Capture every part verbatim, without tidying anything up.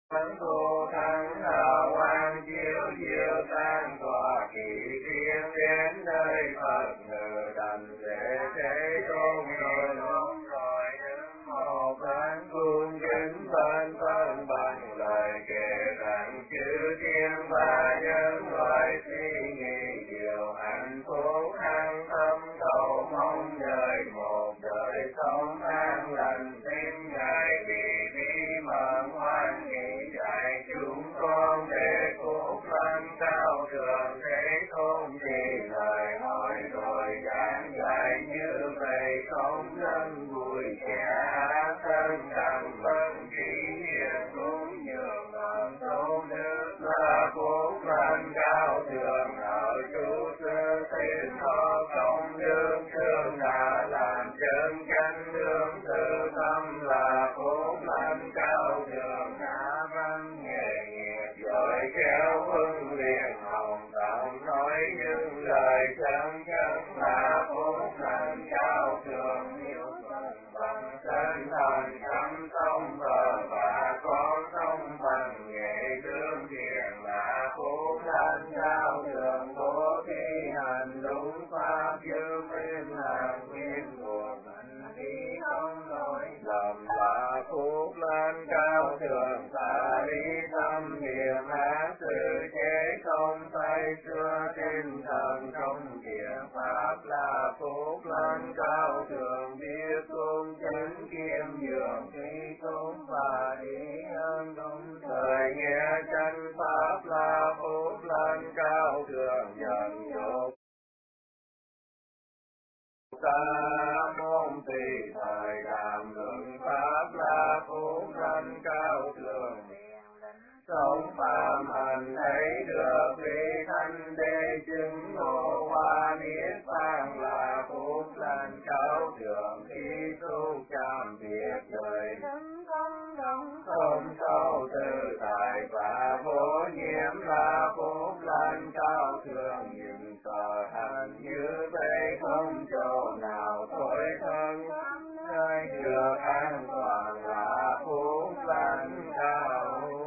Thánh cô thắng hào quang chiếu diệu tan tỏa kỳ thiên đến nơi Phật ngự đảnh lễ thế tôn rồi luôn rồi đứng một thánh cung kính bên phân bằng lời kể rằng chư thiên và nhân loại suy nghĩ điều hạnh phúc an tâm cầu mong đời một đời sống an lành tin ngài vì bí mật hoan hỷ dạy chúng con để phúc lành cao thượng thế tôn vì lời hỏi rồi giảng dạy như vậy không nên vui trẻ thân đẳng vân kỷ niệm cũng nhường ngọn sâu nước là phúc lành cao thượng ở chú sư thiên họ công đương thương đã làm chân chánh đương tư tâm là phúc lành cao thượng đã văn nghề nghiệp giỏi khéo huấn luyện hồng tâm nói những lời chân chân là phúc lành cao thượng nhiều phần bằng chân thành chăm sông vợ và con sông bằng nghệ lương thiện là phúc lành cao thượng bố thí hành đúng pháp chư nguyên là nguyên của mình khi không lỗi lầm là phúc lành cao thượng ta lý tâm niệm ác sự chế không tay xưa tinh thần không thiện pháp là phúc lành cao thượng biết cung chánh kiêm nhường khi cũng và ý ơn đúng thời nghe chân pháp là phúc lành cao thượng nhận dục ta môn tùy thời đàm luận pháp là phúc lành cao thượng sống phàm hành thấy được vị thanh đế chứng ngộ hoa niết bàn là phúc lành cao thượng khi tu chạm việc đời không không không sâu tự tại và vô nhiễm là phúc lành cao thượng nhưng sợ hành như vậy không chỗ nào thôi thân nơi được an toàn là phúc lành cao thượng.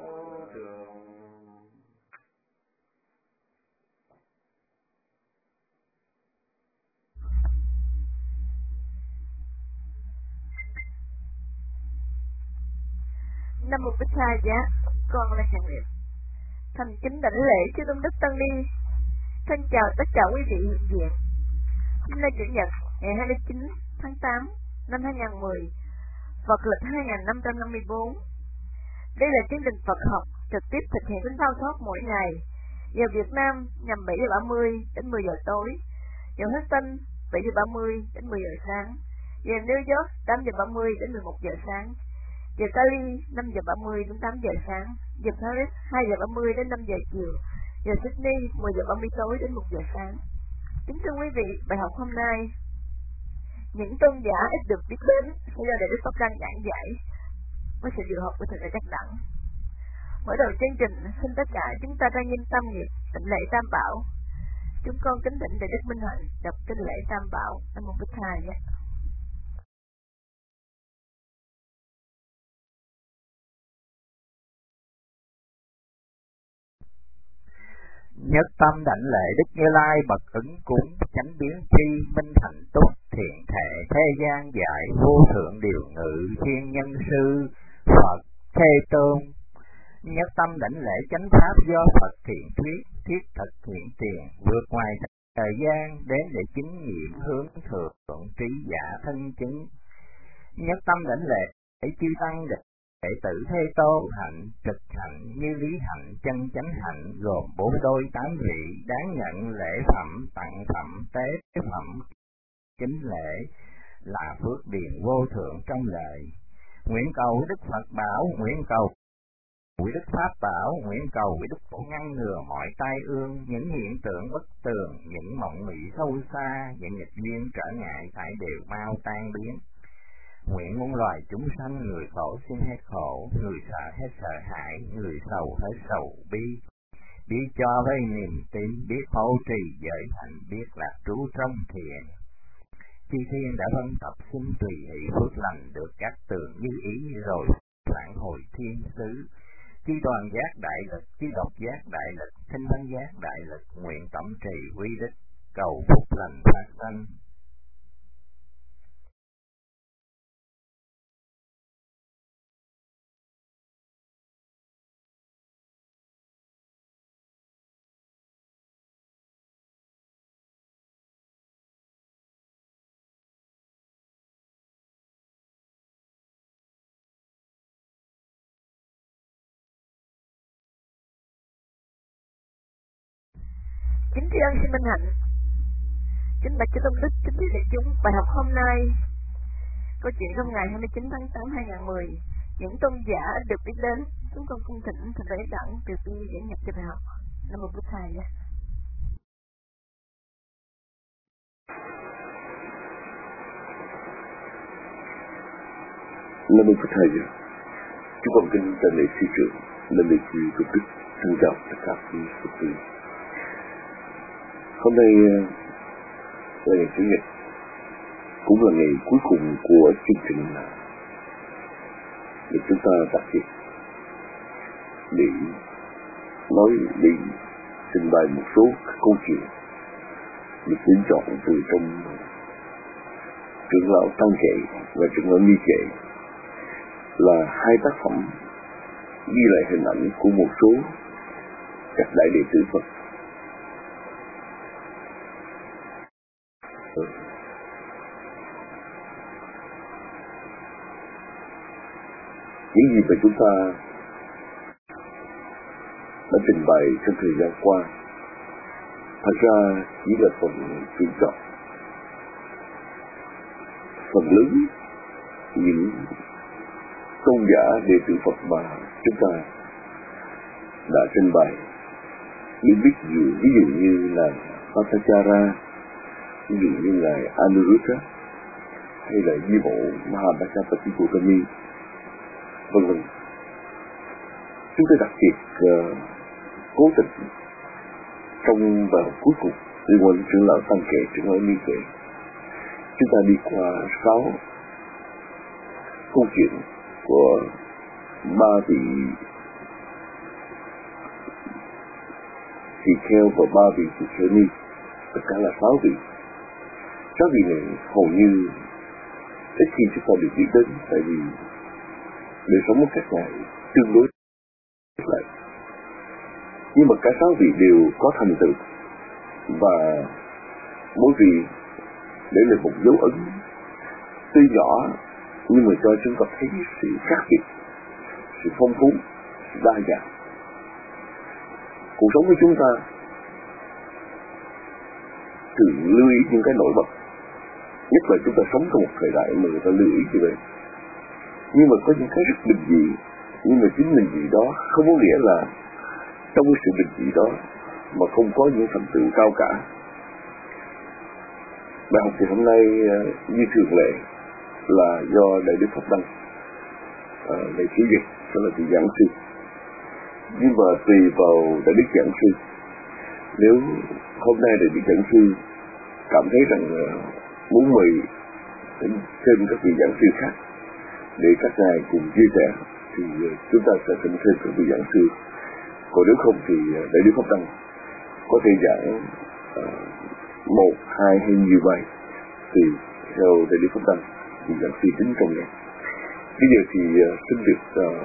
Nam Mô Bích Tha Giá, con là Hàng Nguyệt. Thành kính đảnh lễ chư tôn đức tăng ni. Thân chào tất cả quý vị hiện diện. Hôm nay Chủ nhật, ngày hai mươi chín tháng tám năm hai nghìn không trăm mười, Phật lịch hai nghìn năm trăm năm mươi tư. Đây là chương trình Phật học trực tiếp thực hiện thính thao thoát mỗi ngày. Giờ Việt Nam nhằm bảy giờ ba mươi đến mười giờ tối, giờ Houston bảy giờ ba mươi đến mười giờ sáng, giờ New York tám giờ ba mươi đến mười một giờ sáng, giờ Cali năm giờ ba mươi đến tám giờ sáng, giờ Paris hai giờ ba mươi đến năm giờ chiều, giờ Sydney mười giờ ba mươi tối đến một giờ sáng. Kính thưa quý vị, bài học hôm nay, những tôn giả ít được biết đến sẽ do Đại Đức Pháp Đăng giảng giải với sự điều học của Thượng Đế Chắc Đẳng. Mở đầu chương trình, xin tất cả chúng ta trang nghiêm tâm nghiệp tịnh lễ Tam Bảo. Chúng con kính thỉnh Đại Đức Minh Hạnh đọc kinh lễ Tam Bảo. Nam Mô Bích Tha nhé. Nhất tâm đảnh lễ Đức Như Lai bậc ứng cúng chánh biến tri minh thành túc thiện thể thế gian giải vô thượng điều ngự thiên nhân sư Phật Thế Tôn. Nhất tâm đảnh lễ chánh pháp do Phật thiện thuyết thiết thực thiện tiền vượt ngoài thời gian đến để chứng nghiệm hướng thượng trí giả thân chứng. Nhất tâm đảnh lễ chư tăng đệ đệ tử Thế Tôn hạnh trực hạnh như lý hạnh chân chánh hạnh gồm bốn đôi tám vị đáng nhận lễ phẩm tặng phẩm tế phẩm kính lễ là phước điền vô thượng trong lời. Nguyện cầu Đức Phật bảo, nguyện cầu quý Đức Pháp bảo, nguyện cầu quý Đức Phổ ngăn ngừa mọi tai ương, những hiện tượng bất tường, những mộng mị sâu xa, những nghịch duyên trở ngại phải đều mau tan biến. Nguyện muôn loài chúng sanh, người khổ xin hết khổ, người sợ hết sợ hãi, người sầu hết sầu bi. Biết cho với niềm tin, biết hỗ trì giới hạnh, biết lạc trú trong thiền. Chư thiên đã vân tập xin tùy hỷ phước lành được các tường như ý rồi phản hồi thiên xứ. chư đoàn giác đại lực, chư độc giác đại lực, sinh văn giác đại lực, nguyện tổng trì quy đức, cầu phúc lành phát sanh. Kính tri ân xin minh hạnh, kính bạch chư tôn đức, kính thưa đại chúng, bài học hôm nay câu chuyện trong ngày hai mươi chín tháng tám năm hai nghìn không trăm mười, những tôn giả được biết đến. Chúng con cung thỉnh thượng đế đẳng từ bi dẫn nhập cho bài học. Nam mô Bụt Thầy. Nam mô Bụt Thầy. Chúng con kính đại lễ sư trưởng, đại lễ quý tôn đức, thân chào tất cả quý Phật tử. Hôm nay là ngày Chủ nhật, cũng là ngày cuối cùng của chương trình để chúng ta đặc biệt để nói để trình bày một số các câu chuyện được tuyển chọn từ trong trưởng lão Tăng Kệ và trưởng lão Ni Kệ, là hai tác phẩm ghi lại hình ảnh của một số các đại đệ tử Phật. Những gì mà chúng ta đã trình bày trong thời gian qua thật ra chỉ là phần tuyển chọn. Phần lớn những tôn giả đệ tử Phật mà chúng ta đã trình bày được biết nhiều, ví dụ như là Patachara, ví dụ như là Anuruddha, hay là Di Bộ Mahabhasapati Gautami, vân vân. Chúng tôi đặc biệt uh, cố tình trong bài học cuối cùng liên quan đến trưởng lão Tăng Kệ, trưởng lão Ni Kệ, chúng ta đi qua sáu câu chuyện của ba vị tỳ kheo và ba vị tỳ kheo ni, tất cả là sáu vị. Sáu vị này hầu như ít khi chúng ta được biết đến, tại vì đời sống của các ngài tương đối lại. Nhưng mà cả sáu vị đều có thành tựu, và mỗi vị để lại một dấu ấn tuy nhỏ nhưng mà cho chúng ta thấy sự khác biệt, sự phong phú, đa dạng. Cuộc sống của chúng ta thường lưu ý những cái nổi bật, nhất là chúng ta sống trong một thời đại mà người ta lưu ý như vậy. Nhưng mà có những cái rất bình dị, nhưng mà chính bình dị đó không có nghĩa là trong cái sự bình dị đó mà không có những thành tựu cao cả. Bài học thì hôm nay như thường lệ là do Đại Đức Pháp Đăng, à, Đại Chủ Dịch, đó là vị giảng sư. Nhưng mà tùy vào Đại Đức giảng sư, nếu hôm nay Đại Đức giảng sư cảm thấy rằng muốn mời thêm các vị giảng sư khác để các ngài cùng chia sẻ, thì chúng ta sẽ thỉnh thêm các vị giảng sư. Còn nếu không thì Đại Đức Pháp Đăng có thể giảng uh, một, hai hay nhiều bài tùy theo Đại Đức Pháp Đăng, thì giảng sư chính trong này. Bây giờ thì uh, xin được uh,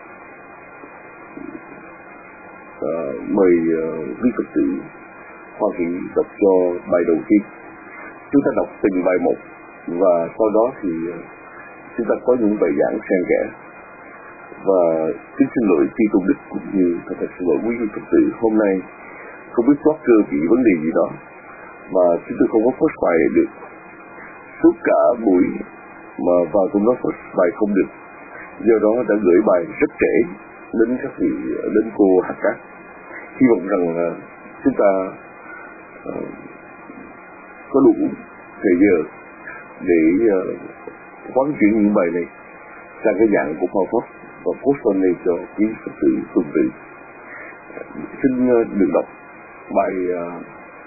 uh, mời quý uh, Phật tử Hoa Hỷ đọc cho bài đầu tiên. Chúng ta đọc từng bài một, và sau đó thì uh, chúng ta có những bài giảng xen kẽ. Và kính xin lỗi chư tôn đức cũng như thật thật xin lỗi quý Phật tử, hôm nay không biết thoát cơ bị vấn đề gì đó mà chúng tôi không có post bài được suốt cả buổi, mà vào trong đó post bài không được, do đó đã gửi bài rất trễ đến các vị, đến cô Hạt Cát. Hy vọng rằng uh, chúng ta uh, có đủ thời giờ để uh, quán chuyển những bài này sang cái dạng của PowerPoint và post lên đây cho quý Phật tử tuần tự. Xin uh, được đọc bài uh,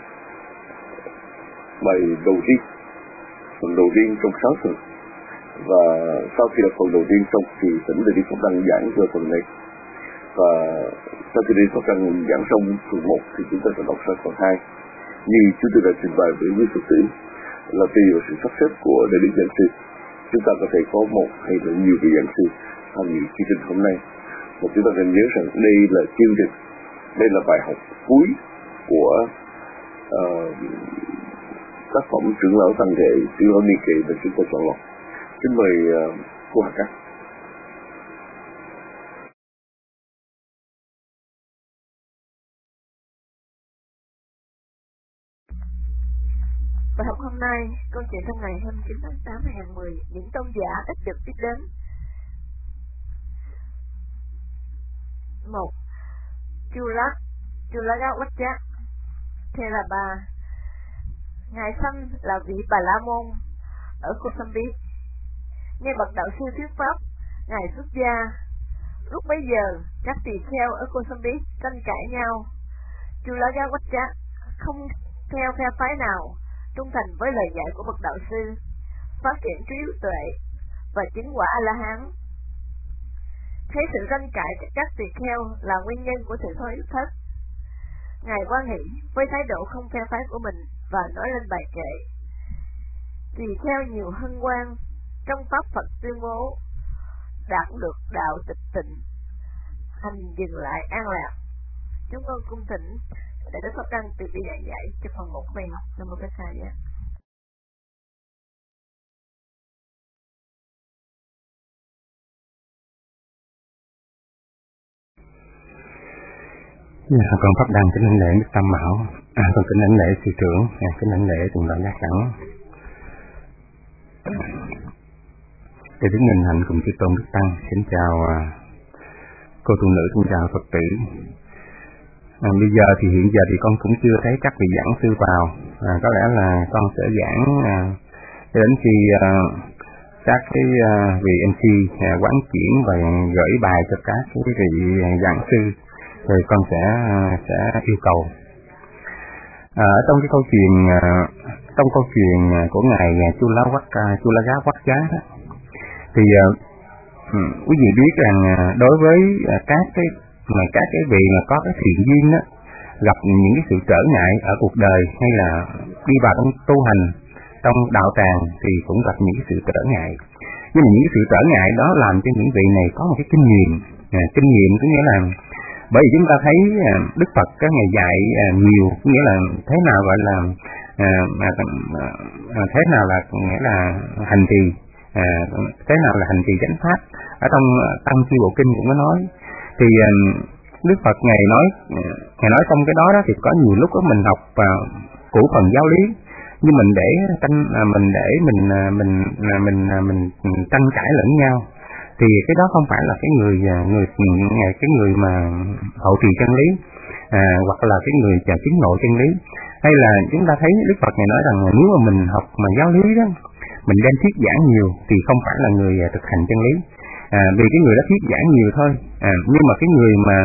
bài đầu tiên, phần đầu tiên trong sáu phần, và sau khi đọc phần đầu tiên xong thì tỉnh Đại Đức Pháp Đăng giảng cho phần này. Và sau khi đi Pháp Đăng giảng xong phần một thì chúng ta sẽ đọc sang phần hai. Như chúng tôi đã trình bày với quý Phật tử là tùy vào sự sắp xếp của đại đức giảng sư, chúng ta có thể có một hay là nhiều vị giảng sư tham dự chương trình hôm nay. Và chúng ta cần nhớ rằng đây là chương trình, đây là bài học cuối của uh, tác phẩm trưởng lão tăng đệ, trưởng lão niên kệ mà chúng ta chọn lọc. Xin mời uh, cô Hà Cát. Bài học hôm nay, câu chuyện trong ngày hai mươi chín tháng tám năm hai nghìn không trăm mười, những tôn giả ít được biết đến. Một, Chula, Chulagawatcha, Theravada. Ngài Sanh là vị Bà La Môn ở Kosambi. Nghe bậc đạo sư thuyết pháp, ngài xuất gia. Lúc bấy giờ, các tỳ kheo ở Kosambi tranh cãi nhau. Chulagawatcha không theo phe phái nào, trung thành với lời dạy của bậc đạo sư, phát triển trí tuệ và chứng quả A-la-hán. Thấy sự tranh cãi các tỳ kheo là nguyên nhân của sự thối thất, ngài quan hỷ với thái độ không phe phái của mình và nói lên bài kệ: tỳ kheo nhiều hân hoan trong pháp Phật tuyên bố, đạt được đạo tịch tịnh, hành dừng lại an lạc. Chúng con cung thỉnh để Đức Pháp Đăng từ bi dạy dạy cho phần một này. Nam mô Bổn Sư. Dạ, con Pháp Đăng kính lãnh lễ Đức Tam Bảo, à, con kính lãnh lễ sư trưởng, à, kính lãnh lễ cùng đoàn giác sẵn. Để đứng hình hạnh cùng chư tôn Đức Tăng, kính chào à, cô tu nữ, kính chào Phật tử. À, bây giờ thì hiện giờ thì con cũng chưa thấy các vị giảng sư vào, à, có lẽ là con sẽ giảng à, đến khi à, các cái à, vị em xê à, quán chuyển và gửi bài cho các cái vị giảng sư, rồi con sẽ sẽ yêu cầu. À, trong cái câu chuyện à, trong câu chuyện của ngài Chulagawatcha Chulagawatcha đó, thì à, quý vị biết rằng đối với các cái mà các cái vị mà có cái thiện duyên đó, gặp những cái sự trở ngại ở cuộc đời hay là đi vào trong tu hành, trong đạo tràng thì cũng gặp những cái sự trở ngại. Nhưng mà những cái sự trở ngại đó làm cho những vị này có một cái kinh nghiệm, à, kinh nghiệm có nghĩa là bởi vì chúng ta thấy à, Đức Phật các ngày dạy à, nhiều, có nghĩa là thế nào gọi là à, à, à, thế nào là nghĩa là hành trì, à, thế nào là hành trì chánh pháp. Ở trong Tăng Chi Bộ Kinh cũng có nói. Thì à, Đức Phật ngày nói ngày nói trong cái đó đó thì có nhiều lúc đó mình học vào của phần giáo lý, nhưng mình để tranh mình để mình mình mình mình, mình tranh cãi lẫn nhau, thì cái đó không phải là cái người người cái người mà hậu trì chân lý, à, hoặc là cái người chờ chứng ngộ chân lý. Hay là chúng ta thấy Đức Phật này nói rằng nếu mà mình học mà giáo lý đó, mình đem thuyết giảng nhiều thì không phải là người thực hành chân lý, à, vì cái người đó thuyết giảng nhiều thôi, à, nhưng mà cái người mà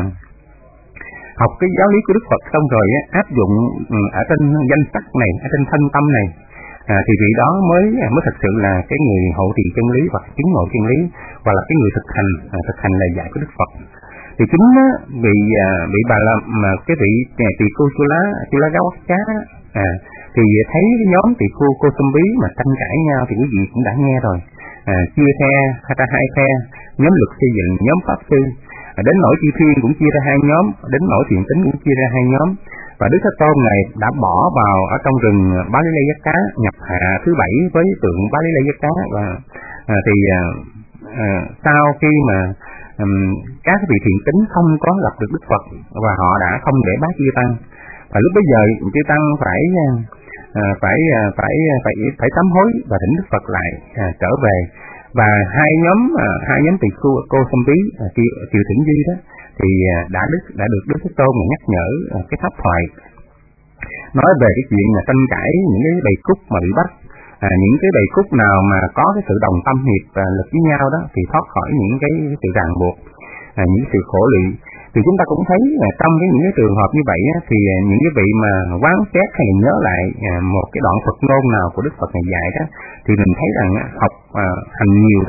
học cái giáo lý của Đức Phật xong rồi á, áp dụng ở trên danh sắc này, ở trên thân tâm này, à, thì vị đó mới mới thật sự là cái người hậu trì chân lý hoặc chứng ngộ chân lý, hoặc là cái người thực hành à, thực hành lời dạy của Đức Phật. Thì chính á, vị à, vị bà là mà cái vị tỳ cô Chula Chulagawatcha à, thì thấy cái nhóm tỳ cô Kosambi mà tranh cãi nhau thì quý vị cũng đã nghe rồi, à, chia phe ra hai phe, nhóm luật xây dựng, nhóm pháp sư. Đến nỗi chư thiên cũng chia ra hai nhóm, đến nỗi thiện tính cũng chia ra hai nhóm. Và Đức Thế Tôn này đã bỏ vào ở trong rừng Bá Lý Lê Giác Cá nhập hạ thứ bảy với tượng Bá Lý Lê Giác Cá. Và à, thì à, à, sau khi mà um, các vị thiện tính không có gặp được Đức Phật và họ đã không để bác chư tăng, và lúc bấy giờ chư tăng phải à, phải à, phải phải phải sám hối và thỉnh Đức Phật lại à, trở về. Và hai nhóm à, hai nhóm tỳ cô Kosambi à, Kiều Thỉnh Duy đó thì à, đã đức đã được Đức Thế Tôn mà nhắc nhở à, cái pháp thoại nói về cái chuyện là tranh cãi những cái bầy cúc mà bị bắt, à, những cái bầy cúc nào mà có cái sự đồng tâm hiệp và lực với nhau đó thì thoát khỏi những cái sự ràng buộc, à, những sự khổ lụy. Thì chúng ta cũng thấy là trong cái những cái trường hợp như vậy á, thì những cái vị mà quán xét hay nhớ lại à, một cái đoạn Phật ngôn nào của Đức Phật này dạy đó, thì mình thấy rằng học à, hành nhiều đó,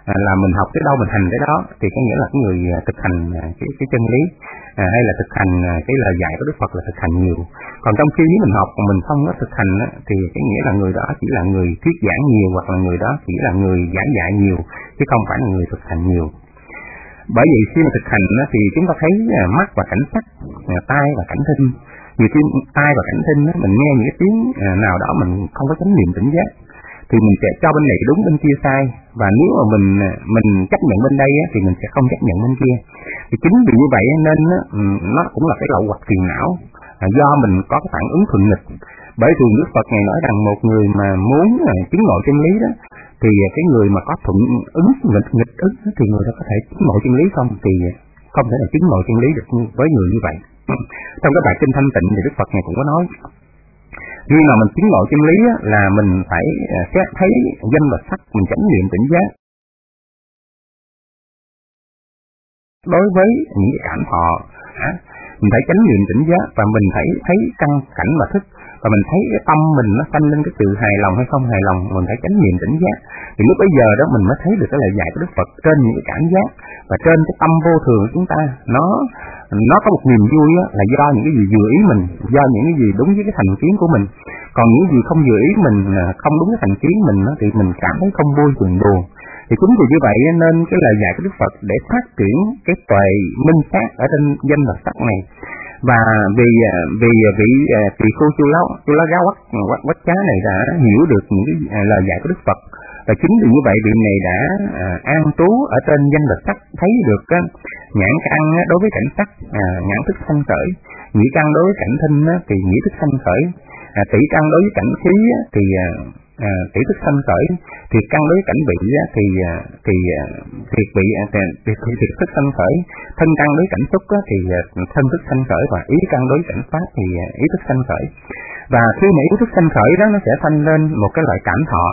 à, là mình học cái đâu mình hành cái đó, thì có nghĩa là cái người thực hành cái cái chân lý, à, hay là thực hành cái lời dạy của Đức Phật là thực hành nhiều. Còn trong khi mình học mà mình không có thực hành á, thì cái nghĩa là người đó chỉ là người thuyết giảng nhiều, hoặc là người đó chỉ là người giảng dạy nhiều, chứ không phải là người thực hành nhiều. Bởi vì khi mà thực hành á, thì chúng ta thấy mắt và cảnh sắc, tai và cảnh thinh. Nhiều khi tai và cảnh thinh á, mình nghe những cái tiếng nào đó mình không có chánh niệm tỉnh giác, thì mình sẽ cho bên này đúng bên kia sai, và nếu mà mình mình chấp nhận bên đây á, thì mình sẽ không chấp nhận bên kia. Thì chính vì như vậy nên á, nó cũng là cái lậu hoặc phiền não, do mình có cái phản ứng thuận nghịch. Bởi thường Đức Phật Ngài nói rằng một người mà muốn chứng ngộ chân lý đó, thì cái người mà có thuận ứng nghịch nghịch ứng thì người đó có thể chứng ngộ chân lý không, thì không thể là chứng ngộ chân lý được với người như vậy. Trong cái bài kinh Thanh Tịnh thì Đức Phật Ngài cũng có nói, khi mà mình chứng ngộ chân lý á, là mình phải xét thấy danh và sắc, mình chánh niệm tỉnh giác đối với những cái cảm thọ, à, mình phải chánh niệm tỉnh giác, và mình phải thấy căn cảnh và thức, và mình thấy cái tâm mình nó sanh lên cái sự hài lòng hay không hài lòng, mình phải chánh niệm tỉnh giác. Thì lúc bấy giờ đó mình mới thấy được cái lời dạy của Đức Phật trên những cái cảm giác và trên cái tâm vô thường của chúng ta. Nó nó có một niềm vui á, là do những cái gì vừa ý mình, do những cái gì đúng với cái thành kiến của mình. Còn những gì không vừa ý mình, không đúng cái thành kiến mình á, thì mình cảm thấy không vui, buồn buồn. Thì chính vì như vậy nên cái lời dạy của Đức Phật để phát triển cái tuệ minh sát ở trên danh và sắc này. Và vì vì vị tỳ khu Chu Lá Chu Lá Gáo Quách Quách Chá này đã hiểu được những cái lời dạy của Đức Phật, và chính vì như vậy vị này đã an trú ở trên danh và sắc, thấy được nhãn căn đối với cảnh sắc, nhãn thức sanh khởi, nhĩ căn đối với cảnh thinh thì nhĩ thức sanh khởi, tỷ căn đối với cảnh khí thì À, tỷ thức sanh khởi, thiệt căn đối với cảnh vị thì thì thiệt vị thì thiệt thức sanh khởi, thân căn đối với cảnh xúc thì thân thức sanh khởi, và ý căn đối với cảnh pháp thì ý thức sanh khởi. Và khi mà ý thức sanh khởi đó, nó sẽ sanh lên một cái loại cảm thọ,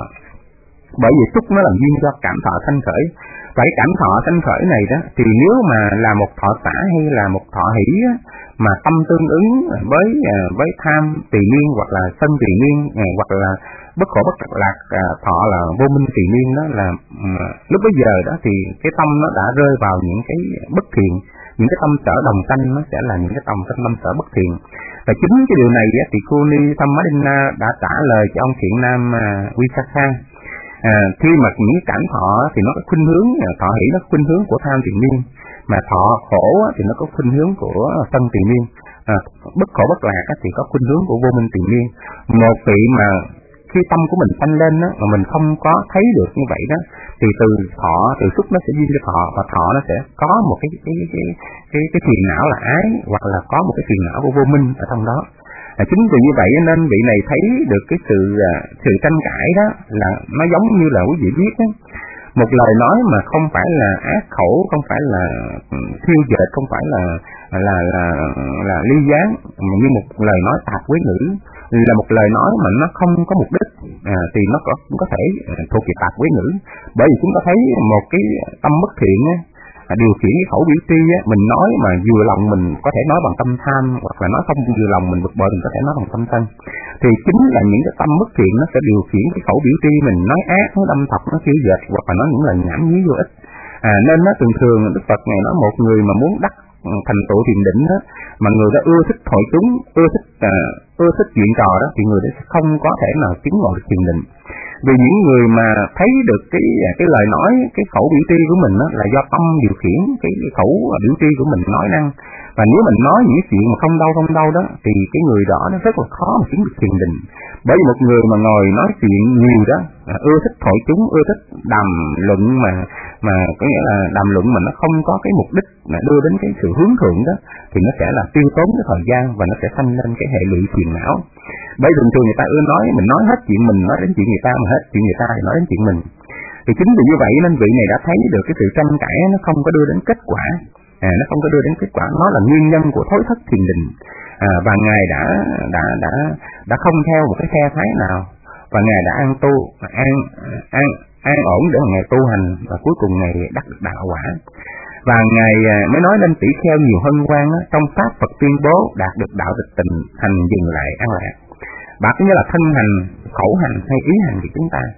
bởi vì xúc nó làm duyên cho cảm thọ sanh khởi. Và cái cảm thọ sanh khởi này đó, thì nếu mà là một thọ xả hay là một thọ hỷ á, mà tâm tương ứng với với tham tỳ miên, hoặc là sân tỳ miên, hoặc là bất khổ bất lạc thọ là vô minh tỳ miên, đó là lúc bấy giờ đó thì cái tâm nó đã rơi vào những cái bất thiện, những cái tâm sở đồng sanh nó sẽ là những cái tâm tâm sở bất thiện. Và chính cái điều này thì Cô Ni Sammadina đã trả lời cho ông thiện nam Visakha. À, khi mà những cảm thọ thì nó có khuynh hướng, thọ hỷ nó có khuynh hướng của tham tỳ miên, mà thọ khổ thì nó có khuynh hướng của sân tỳ miên, à, bất khổ bất lạc thì có khuynh hướng của vô minh tỳ miên. Một vị mà khi tâm của mình sanh lên đó, mà mình không có thấy được như vậy đó, thì từ thọ, từ xúc nó sẽ duyên cho thọ, và thọ nó sẽ có một cái cái cái cái cái phiền não là ái, hoặc là có một cái phiền não của vô minh ở trong đó. À, chính vì như vậy nên vị này thấy được cái sự sự tranh cãi đó là nó giống như là quý vị biết đó, một lời nói mà không phải là ác khẩu, không phải là thiêu dệt, không phải là là là là ly gián, mà như một lời nói tạp quế ngữ, là một lời nói mà nó không có mục đích, à, thì nó có cũng có thể thuộc về tạp quế ngữ. Bởi vì chúng ta thấy một cái tâm bất thiện á, điều khiển cái khẩu biểu tri á, mình nói mà vừa lòng mình có thể nói bằng tâm tham, hoặc là nói không vừa lòng mình bực bội mình có thể nói bằng tâm sân. Thì chính là những cái tâm bất thiện nó sẽ điều khiển cái khẩu biểu tri mình, nói ác, nói đâm thọc, nói tiêu dệt, hoặc là nói những lời nhảm nhí vô ích. À, nên nó thường thường Đức Phật này nói một người mà muốn đắc thành tựu thiền định đó, mà người đó ưa thích hội chúng, ưa thích uh, ưa thích chuyện trò đó, thì người đó sẽ không có thể nào chứng ngộ được thiền định. Vì những người mà thấy được cái cái lời nói, cái khẩu biểu tri của mình đó, là do tâm điều khiển cái, cái khẩu biểu tri của mình nói năng, và nếu mình nói những chuyện mà không đâu không đâu đó, thì cái người đó nó rất là khó mà chứng được thiền định. Bởi vì một người mà ngồi nói chuyện nhiều đó, ưa thích hội chúng, ưa thích đàm luận mà mà có nghĩa là đàm luận mà nó không có cái mục đích mà đưa đến cái sự hướng thượng đó, thì nó sẽ là tiêu tốn cái thời gian, và nó sẽ sanh lên cái hệ lụy phiền não. Bởi thường thường người ta ưa nói, mình nói hết chuyện mình, nói đến chuyện người ta, mà hết chuyện người ta thì nói đến chuyện mình. Thì chính vì như vậy nên vị này đã thấy được cái sự tranh cãi nó không có đưa đến kết quả, à, nó không có đưa đến kết quả, nó là nguyên nhân của thối thất thiền định. À, và ngài đã đã đã đã không theo một cái phe phái nào, và ngài đã an tu, an an an ổn để mà ngài tu hành, và cuối cùng ngài đắc được đạo quả. Và ngài mới nói lên tỷ kheo nhiều hân hoan á, trong pháp Phật tuyên bố đạt được đạo tịch tịnh, hành dừng lại an lạc. Bà có nghĩa là thân hành, khẩu hành hay ý hành của chúng ta.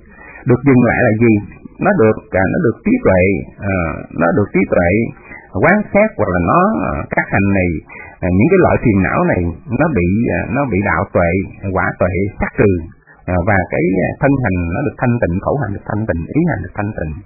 Được dừng lại là gì? Nó được nó được trí tuệ, à, nó được trí tuệ quán xét, hoặc là nó các hành này, à, những cái loại phiền não này nó bị nó bị đạo tuệ, quả tuệ cắt trừ, à, và cái thân hành nó được thanh tịnh, khẩu hành được thanh tịnh, ý hành được thanh tịnh.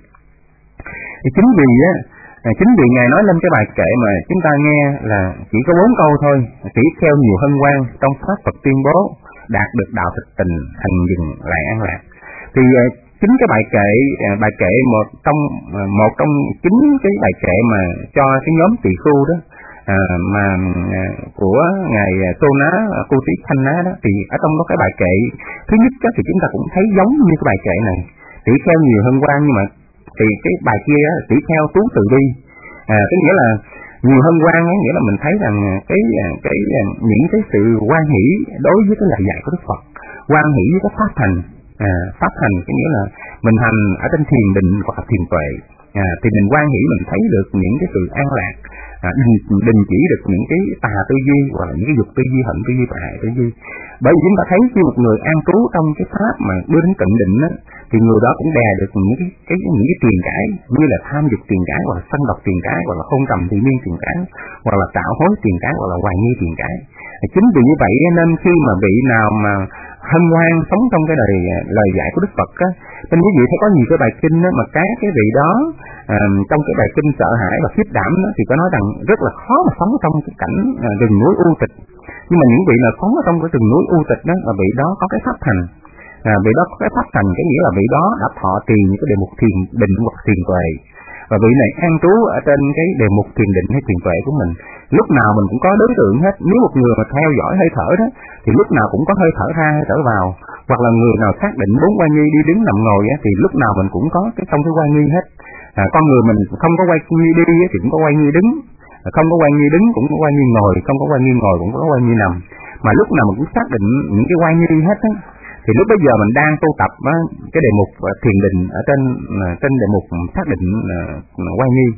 Thì chính vì á, à, chính vì ngài nói lên cái bài kệ mà chúng ta nghe là chỉ có bốn câu thôi, chỉ theo nhiều hân hoan trong pháp Phật tuyên bố, đạt được đạo thực tình, hành dừng lại an lạc. Thì à, chính cái bài kệ à, bài kệ một trong à, một trong chính cái bài kệ mà cho cái nhóm tỳ khưu đó, à, mà à, của ngài Tô Ná Cô Tí Thanh Ná đó, thì ở trong đó cái bài kệ thứ nhất đó, thì chúng ta cũng thấy giống như cái bài kệ này, chỉ theo nhiều hân hoan, nhưng mà thì cái bài kia đó, chỉ theo tú từ bi, à, tức nghĩa là nhiều hân hoan ấy, nghĩa là mình thấy rằng cái cái những cái sự hoan hỷ đối với cái lời dạy của Đức Phật, hoan hỷ với cái pháp hành, à, pháp hành có nghĩa là mình hành ở trên thiền định hoặc là thiền tuệ, à, thì mình hoan hỷ mình thấy được những cái sự an lạc, à, đình, đình chỉ được những cái tà tư duy hoặc là những cái dục tư duy, hận tư duy và hại tư duy. Bởi vì chúng ta thấy khi một người an trú trong cái pháp mà đưa đến cận định á, thì người đó cũng đè được những cái cái những cái tiền cái như là tham dục tiền cái, hoặc là sân độc tiền cái, hoặc là hôn trầm thì miên tiền cái, hoặc là tạo hối tiền cái, hoặc là hoài nghi tiền cái. Chính vì như vậy nên khi mà vị nào mà hân hoan sống trong cái lời lời dạy của Đức Phật á, nên quý vị thấy có nhiều cái bài kinh á, mà các cái vị đó à, trong cái bài kinh sợ hãi và khiếp đảm đó, thì có nói rằng rất là khó mà sống trong cái cảnh à, rừng núi u tịch. Nhưng mà những vị nào sống ở trong cái rừng núi u tịch đó, là vị đó có cái pháp hành, à, vị đó có cái pháp hành, cái nghĩa là vị đó đã thọ trì những cái đề mục thiền định hoặc thiền tuệ, và vị này an trú ở trên cái đề mục thiền định hay thiền tuệ của mình. Lúc nào mình cũng có đối tượng hết. Nếu một người mà theo dõi hơi thở đó, thì lúc nào cũng có hơi thở ra hơi thở vào, hoặc là người nào xác định bốn quay nghi đi đứng nằm ngồi á, thì lúc nào mình cũng có cái trong cái quay nghi hết. À, con người mình không có quay nghi đi thì cũng có quay nghi đứng, không có quay nghi đứng cũng có quay nghi ngồi, không có quay nghi ngồi cũng có quay nghi nằm. Mà lúc nào mình cũng xác định những cái quay nghi hết á, thì lúc bây giờ mình đang tu tập á, cái đề mục thiền định ở trên trên đề mục xác định quay nghi.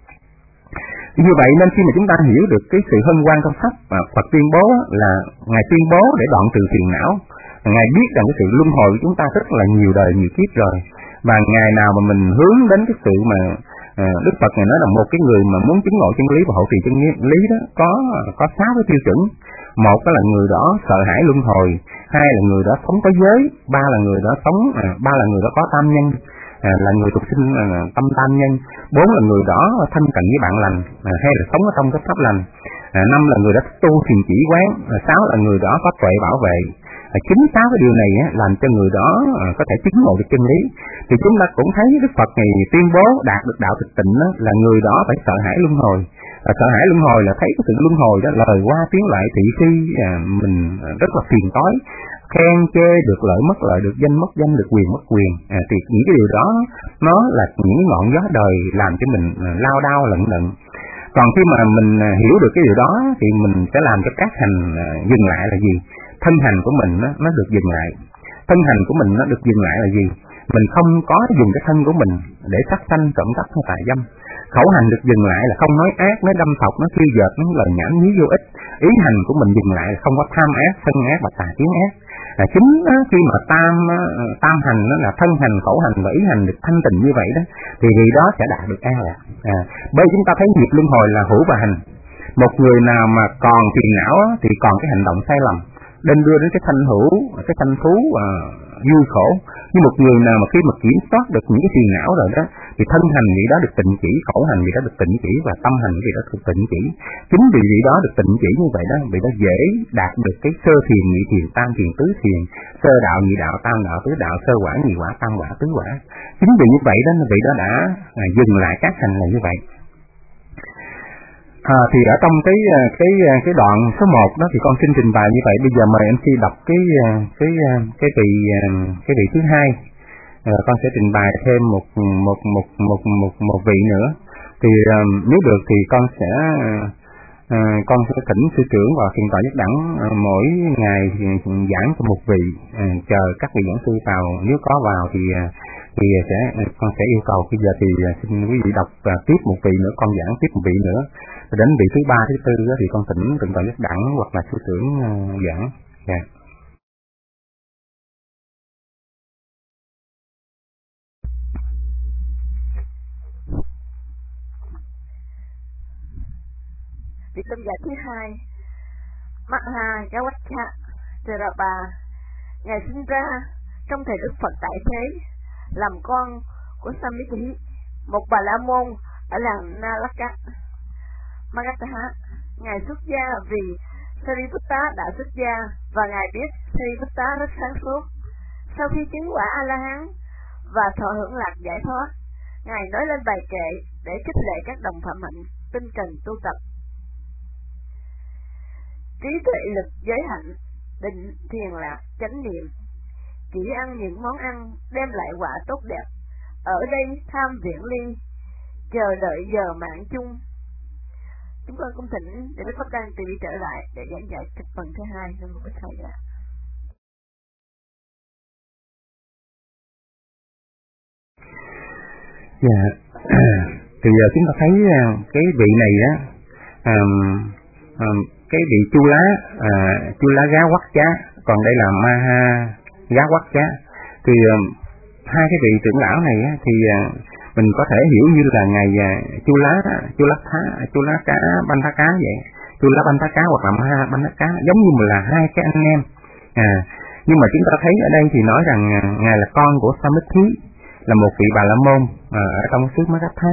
Như vậy nên khi mà chúng ta hiểu được cái sự hân hoan trong pháp mà Phật tuyên bố là ngài tuyên bố để đoạn trừ phiền não, ngài biết rằng cái sự luân hồi của chúng ta rất là nhiều đời nhiều kiếp rồi, và ngày nào mà mình hướng đến cái sự mà à, Đức Phật này nói là một cái người mà muốn chứng ngộ chân lý và hộ trì chân lý đó có có sáu cái tiêu chuẩn. Một đó là người đó sợ hãi luân hồi, hai là người đó sống có giới, ba là người đó sống à, ba là người đó có tam nhân, à, là người tục sinh à, tâm tam nhân, bốn là người đó thanh cận với bạn lành, à, hay là sống ở trong cái pháp lành, à, năm là người đó tu thiền chỉ quán, à, sáu là người đó có tuệ bảo vệ. À, chính sáu cái điều này á, làm cho người đó à, có thể chứng ngộ được chân lý. Thì chúng ta cũng thấy Đức Phật này tuyên bố đạt được đạo thực tịnh đó, là người đó phải sợ hãi luân hồi. À, sợ hãi luân hồi là thấy cái sự luân hồi đó lời qua tiếng lại thị phi, à, mình rất là phiền toái, khen chê được lợi mất lợi, được danh mất danh, được quyền mất quyền. À, thì những cái điều đó nó là những ngọn gió đời làm cho mình à, lao đao lận lận. Còn khi mà mình à, hiểu được cái điều đó thì mình sẽ làm cho các hành à, dừng lại là gì? Thân hành của mình nó, nó được dừng lại. Thân hành của mình nó được dừng lại là gì? Mình không có dùng cái thân của mình để sát sanh, trộm cắp hay tà dâm. Khẩu hành được dừng lại là không nói ác, nói đâm thọc, nói suy dợt, nói lời nhảm nhí vô ích. Ý hành của mình dừng lại là không có tham ác, sân ác và tà kiến ác. À, chính á, khi mà tam tam hành đó là thân hành, khẩu hành và ý hành được thanh tịnh như vậy đó, thì vì đó sẽ đạt được an lạc. À, bởi chúng ta thấy nghiệp luân hồi là hữu và hành. Một người nào mà còn phiền não á, thì còn cái hành động sai lầm, nên đưa đến cái thanh hữu, cái thanh thú à, vui khổ. Nhưng một người nào mà khi mà kiểm soát được những cái phiền não rồi đó, thì thân hành vị đó được tịnh chỉ, khẩu hành vị đó được tịnh chỉ, và tâm hành vị đó được tịnh chỉ. Chính vì vị đó được tịnh chỉ như vậy đó, vị đó dễ đạt được cái sơ thiền, nhị thiền, tam thiền, tứ thiền, sơ đạo, nhị đạo, tam đạo, tứ đạo, sơ quả, nhị quả, tam quả, tứ quả. Chính vì như vậy đó, vị đó đã à, dừng lại các hành là như vậy. À, thì ở trong cái cái cái đoạn số một đó thì con xin trình bày như vậy. Bây giờ mời em xê đọc cái cái cái vị cái vị thứ hai. À, con sẽ trình bày thêm một một một một một một vị nữa. Thì à, nếu được thì con sẽ à, con sẽ thỉnh sư trưởng vào thiền tọa nhất đẳng à, mỗi ngày giảng cho một vị, à, chờ các vị giảng sư vào, nếu có vào thì thì sẽ con sẽ yêu cầu bây giờ thì xin quý vị đọc và tiếp một vị nữa, con giảng tiếp một vị nữa, đến vị thứ ba thứ tư thì con thỉnh thỉnh tọa nhất đẳng hoặc là sư trưởng giảng. Yeah. tôn giả thứ hai, Maha Gawatthapa. Ngài sinh ra trong thời Đức Phật tại thế, làm con của Samiti, một bà la môn ở làng Nalaka. Magadha, Ngài xuất gia vì Sariputta đã xuất gia và Ngài biết Sariputta rất sáng suốt. Sau khi chứng quả A-la-hán và thọ hưởng lạc giải thoát, Ngài nói lên bài kệ để khích lệ các đồng phạm hạnh tinh cần tu tập. Trí tuệ lực giới hạnh, định thiền lạc chánh niệm, chỉ ăn những món ăn đem lại quả tốt đẹp. Ở đây tham viễn ly, chờ đợi giờ mạng chung. Chúng con cung thỉnh để Đức Pháp Đăng từ trở lại để giảng dạy kịch phần thứ hai trong một cái thời gian. Dạ, thì giờ chúng ta thấy cái vị này á, um, um, cái vị Chu Lá, uh, Chu Lá Gá Quắc Chá, còn đây là Maha Gá Quắc Chá. Thì um, hai cái vị trưởng lão này á, thì uh, mình có thể hiểu như là ngày uh, Chu Lá, Chu Lá Thá, Chu Lá Cá, Banh Thá Cá vậy, Chu Lá Banh Thá Cá hoặc là Maha Banh Thá Cá, giống như là hai cái anh em. À, nhưng mà chúng ta thấy ở đây thì nói rằng uh, ngài là con của Samiti, là một vị Bà La Môn à, ở trong xứ Magadha.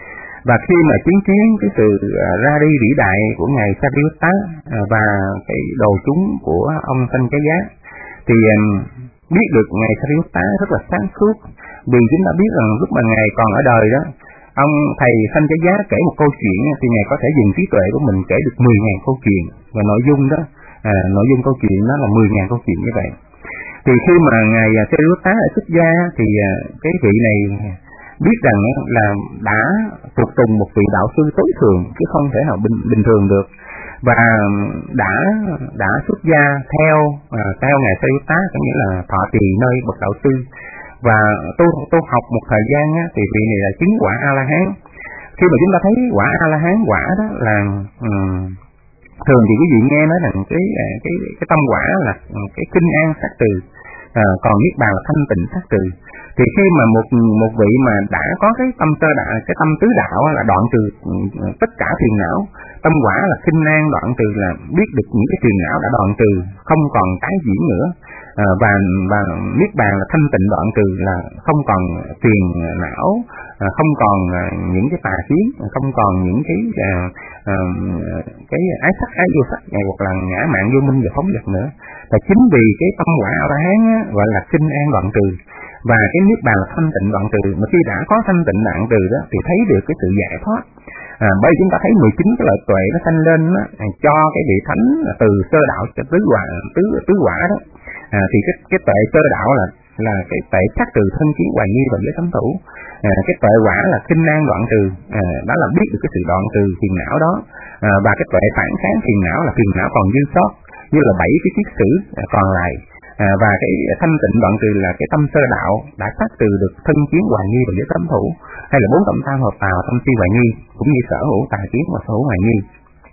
Và khi mà chứng kiến cái sự à, ra đi vĩ đại của ngài Sariputta à, và cái đồ chúng của ông Sanh Cái Giá, thì à, biết được ngài Sariputta rất là sáng suốt. Vì chúng ta biết rằng lúc mà ngài còn ở đời đó, ông thầy Sanh Cái Giá kể một câu chuyện thì ngài có thể dùng trí tuệ của mình kể được mười nghìn câu chuyện, và nội dung đó à, nội dung câu chuyện đó là mười nghìn câu chuyện như vậy. Thì khi mà ngài Sariputta ở xuất gia thì cái vị này biết rằng là đã phục tùng một vị đạo sư tối thượng chứ không thể nào bình bình thường được, và đã đã xuất gia theo theo ngài Sariputta, có nghĩa là thọ trì nơi bậc đạo sư, và tu tu học một thời gian thì vị này là chứng quả A La Hán. Khi mà chúng ta thấy quả A La Hán quả đó là um, thường thì quý vị nghe nói rằng cái cái cái tâm quả là cái kinh an sát từ, à, còn niết bàn là thanh tịnh sát từ. Thì khi mà một một vị mà đã có cái tâm sơ đạo, cái tâm tứ đạo là đoạn trừ tất cả phiền não, tâm quả là kinh an đoạn trừ là biết được những cái phiền não đã đoạn trừ, không còn tái diễn nữa, à, và và niết bàn là thanh tịnh đoạn trừ là không còn phiền não, à, không còn những cái tà khí, không còn những cái à, à, cái ái sắc ái vô sắc này, hoặc là ngã mạn vô minh và phóng dật nữa. Và chính vì cái tâm quả A La Hán gọi là kinh an đoạn trừ, và cái niết bàn là thanh tịnh đoạn trừ. Mà khi đã có thanh tịnh đoạn trừ đó thì thấy được cái sự giải thoát. À, bởi chúng ta thấy mười chín cái lợi tuệ nó sanh lên đó, cho cái vị thánh từ sơ đạo cho tứ quả tứ tứ quả đó. À, thì cái cái tuệ sơ đạo là là cái tuệ sát trừ thân kiến hoài nghi và giới cấm thủ. À, cái tuệ quả là kinh an đoạn trừ, à, đó là biết được cái sự đoạn trừ phiền não đó. À, và cái tuệ phản kháng phiền não là phiền não còn dư sót, như là bảy cái kiết sử còn lại. À, và cái thanh tịnh đoạn trừ là cái tâm sơ đạo đã sát trừ được thân kiến hoài nghi và giới cấm thủ, hay là bốn tâm tham hợp tà tâm si hoài nghi, cũng như sở hữu tà kiến và sở hữu hoài nghi.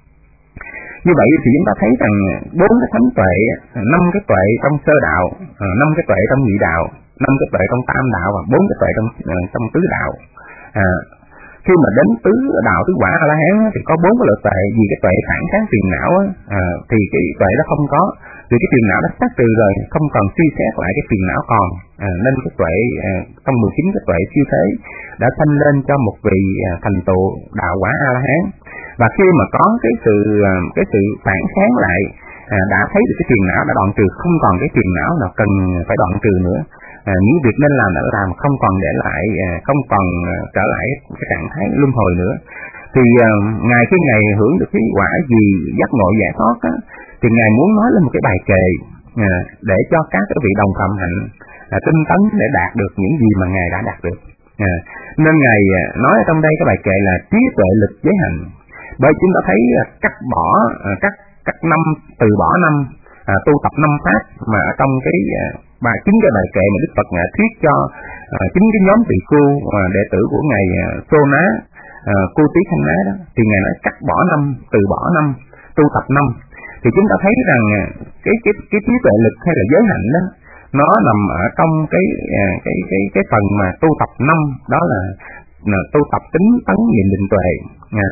Như vậy thì chúng ta thấy rằng bốn cái thánh tuệ, năm cái tuệ trong sơ đạo, năm cái tuệ trong nhị đạo, năm cái tuệ trong tam đạo và bốn cái tuệ trong trong tứ đạo. À, khi mà đến tứ đạo tứ quả A La Hán thì có bốn cái lợi tuệ, vì cái tuệ phản kháng phiền não à, thì cái tuệ đó không có, vì cái phiền não đã sát trừ rồi, không còn suy xét lại cái phiền não còn, à, nên cái tuệ à, trong mười chín cái tuệ siêu thế đã thanh lên cho một vị à, thành tựu đạo quả A La Hán. Và khi mà có cái sự à, cái sự phản kháng lại, à, đã thấy được cái phiền não đã đoạn trừ, không còn cái phiền não nào cần phải đoạn trừ nữa. À, những việc nên làm đã làm, không còn để lại, à, không còn à, trở lại cái trạng thái luân hồi nữa. Thì à, ngài khi ngài hưởng được cái quả gì giác ngộ giải thoát á, thì ngài muốn nói lên một cái bài kệ à, để cho các cái vị đồng phạm hạnh à, tinh tấn để đạt được những gì mà ngài đã đạt được. À, nên ngài à, nói ở trong đây cái bài kệ là trí tuệ lực giới hạnh. Bởi chúng ta thấy à, cắt bỏ à, cắt cắt năm từ bỏ năm à, tu tập năm pháp mà ở trong cái à, bài chính cái bài kệ mà Đức Phật ngài thuyết cho à, chính cái nhóm tỳ khưu à, đệ tử của ngài à, Sô Ná, à, Cô Tí Khanh Ná đó, thì ngài nói cắt bỏ năm, từ bỏ năm, tu tập năm. Thì chúng ta thấy rằng cái cái cái trí tuệ lực hay là giới hạnh đó, nó nằm ở trong cái cái cái cái phần mà tu tập năm, đó là, là tu tập tính tấn niệm định tuệ. À,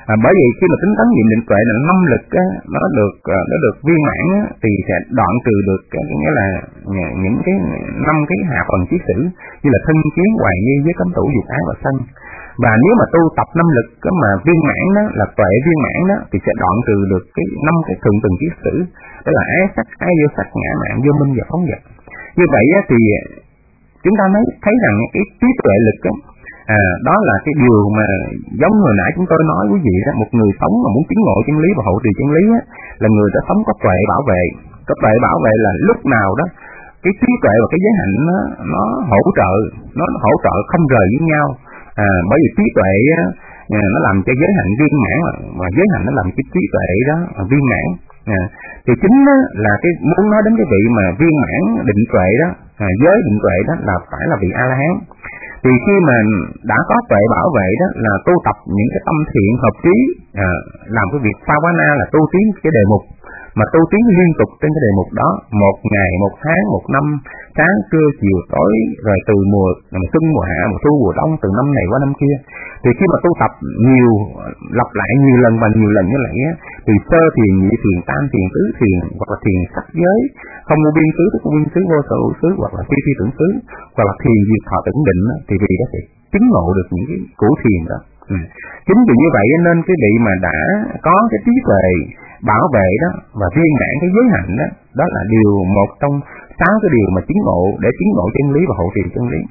À, bởi vì khi mà tính tấn niệm định tuệ là năm lực á, nó được nó được viên mãn á, thì sẽ đoạn trừ được nghĩa là những cái năm cái hạ phần chí sử như là thân kiến, hoài nghi, với cấm thủ, dục ái và sân. Và nếu mà tu tập năm lực cái mà viên mãn đó là tuệ viên mãn đó thì sẽ đoạn trừ được cái năm cái thượng tầng chí sử, đó là ái sắc, ái vô sắc, ngã mạn, vô minh và phóng dật. Như vậy á, thì chúng ta mới thấy rằng cái trí tuệ lực đó, à, đó là cái điều mà giống hồi nãy chúng tôi nói quý vị đó, một người sống mà muốn chứng ngộ chân lý và hậu trì chân lý á, là người đã sống có tuệ bảo vệ. Có tuệ bảo vệ là lúc nào đó cái trí tuệ và cái giới hạnh nó, nó hỗ trợ, nó hỗ trợ không rời với nhau. À, bởi vì trí tuệ á, nó làm cho giới hạnh viên mãn, và giới hạnh nó làm cho trí tuệ đó viên mãn. À, thì chính á, là cái muốn nói đến cái vị mà viên mãn định tuệ đó, à, giới định tuệ đó là phải là vị A La Hán. Thì khi mà đã có tuệ bảo vệ đó là tu tập những cái tâm thiện hợp trí, à, làm cái việc Phavana là tu tiến cái đề mục, mà tu tiến liên tục trên cái đề mục đó, một ngày, một tháng, một năm, sáng, trưa, chiều, tối, rồi từ mùa xuân, mùa hạ, mùa thu, mùa đông, từ năm này qua năm kia. Thì khi mà tu tập nhiều, lặp lại nhiều lần và nhiều lần như vậy á, thì sơ thiền, nhị thiền, tam thiền, tứ thiền, hoặc là thiền sắc giới, không vô biên xứ, tức vô biên xứ, vô sở hữu xứ, hoặc là phi phi tưởng xứ, hoặc là thiền diệt thọ tưởng định á, thì vị đó sẽ chứng ngộ được những cái củ thiền đó. Ừ. Chính vì như vậy nên cái vị mà đã có cái trí tuệ bảo vệ đó và viên mãn cái giới hạnh đó, đó là điều một trong sáu cái điều mà chứng ngộ để chứng ngộ chân lý và hậu trì chân lý.